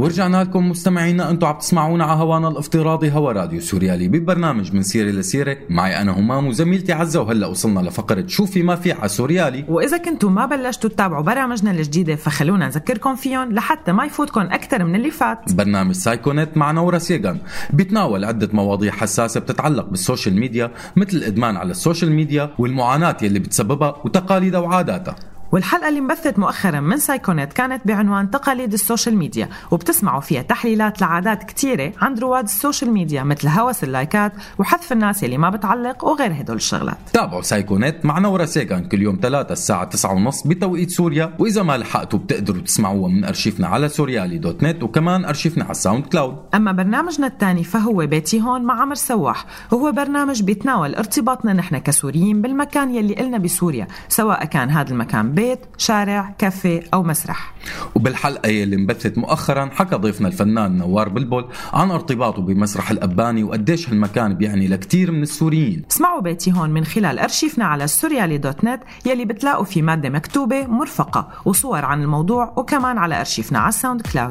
ورجعنا لكم مستمعينا، انتم عم تسمعونا على هوانا الافتراضي هوا راديو سوريالي ببرنامج من سيرة لسيرة. معي انا همام وزميلتي عزة، وهلا وصلنا لفقرة شو في ما في على سوريالي. واذا كنتم ما بلشتوا تتابعوا برامجنا الجديدة فخلونا نذكركم فيهم لحتى ما يفوتكم اكثر من اللي فات. برنامج سايكونت مع نورا سيغان بيتناول عدة مواضيع حساسة بتتعلق بالسوشيال ميديا، مثل الادمان على السوشيال ميديا والمعاناة يلي بتسببها وتقاليدها وعاداتها. والحلقة اللي انبثت مؤخرا من سايكونت كانت بعنوان تقاليد السوشيال ميديا، وبتسمعوا فيها تحليلات لعادات كتيرة عند رواد السوشيال ميديا، مثل هوس اللايكات وحذف الناس اللي ما بتعلق وغير هدول الشغلات. تابعوا سايكونت مع نورا سيغان كل يوم ثلاثة الساعة تسعة ونص بتوقيت سوريا، وإذا ما لحقتوا بتقدروا تسمعوها من أرشيفنا على سوريالي دوت نت، وكمان أرشيفنا على الساوند كلاود. أما برنامجنا الثاني فهو بيتي هون مع عمر سواح، وهو برنامج بيتناول ارتباطنا نحن كسوريين بالمكان يلي قلنا بسوريا، سواء كان هذا المكان بيت، شارع، كافيه أو مسرح. وبالحلقة اللي انبثت مؤخرا حكى ضيفنا الفنان نوار بلبل عن ارتباطه بمسرح الأباني وقديش هالمكان بيعني لكتير من السوريين. اسمعوا بيتي هون من خلال أرشيفنا على سوريالي دوت نت، يلي بتلاقوا في مادة مكتوبة مرفقة وصور عن الموضوع، وكمان على أرشيفنا على الساوند كلاود.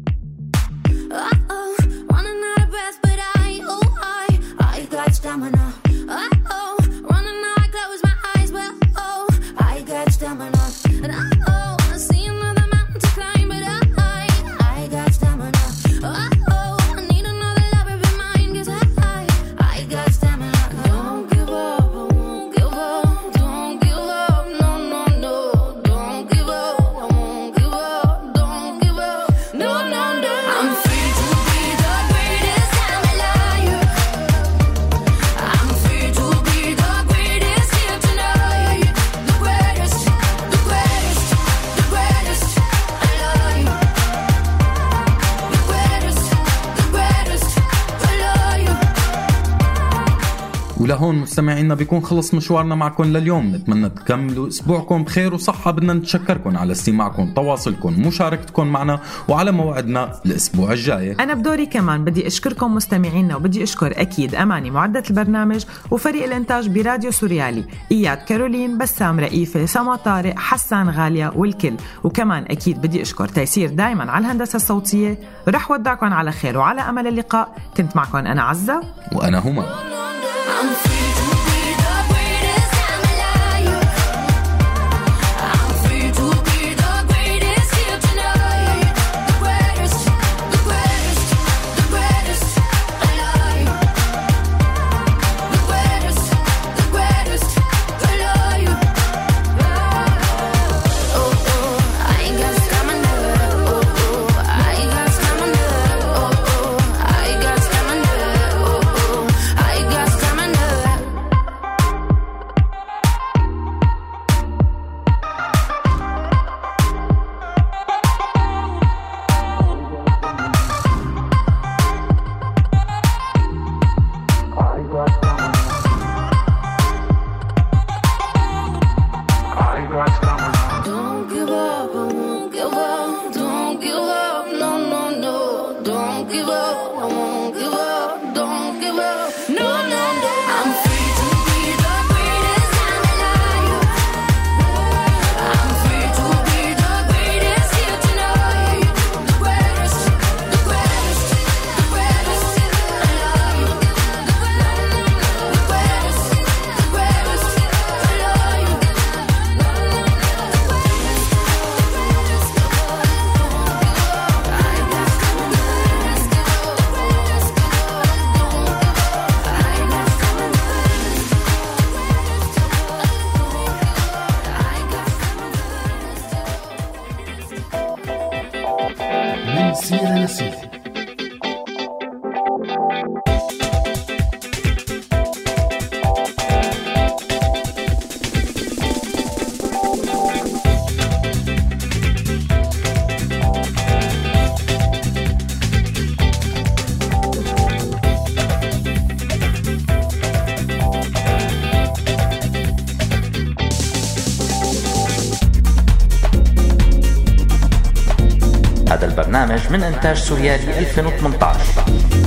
ولهون مستمعينا بيكون خلص مشوارنا معكم لليوم. نتمنى تكملوا اسبوعكم بخير وصحة. بدنا نتشكركم على استماعكم، تواصلكم، مشاركتكم معنا، وعلى موعدنا الاسبوع الجاي. انا بدوري كمان بدي اشكركم مستمعينا، وبدي اشكر اكيد اماني معدة البرنامج وفريق الانتاج براديو سوريالي، اياد، كارولين، بسام، رئيفة، سما، طارق، حسان، غالية والكل. وكمان اكيد بدي اشكر تيسير دايما على الهندسة الصوتية. رح ودعكم على خير وعلى امل اللقاء. كنت معكم انا عزة وانا هما. I'm free to be the greatest I'm alive. I'm free to be the greatest here tonight. The greatest, the greatest, the greatest alive. The greatest, the greatest alive. Oh oh, I ain't got stamina. Oh oh, I ain't got stamina. Oh oh, I got stamina. Oh oh, I got stamina. Don't give up, I won't give up. Don't give up, no, no, no. Don't give up, I won't give up. Don't give up, no, no, no. I'm free to be the greatest I'm alive. I'm free to be the greatest here tonight. The greatest, the greatest, the greatest alive. The greatest, the greatest alive. من سيرة لسيرة. هذا البرنامج من إنتاج سوريالي ألفين وثمانية عشر.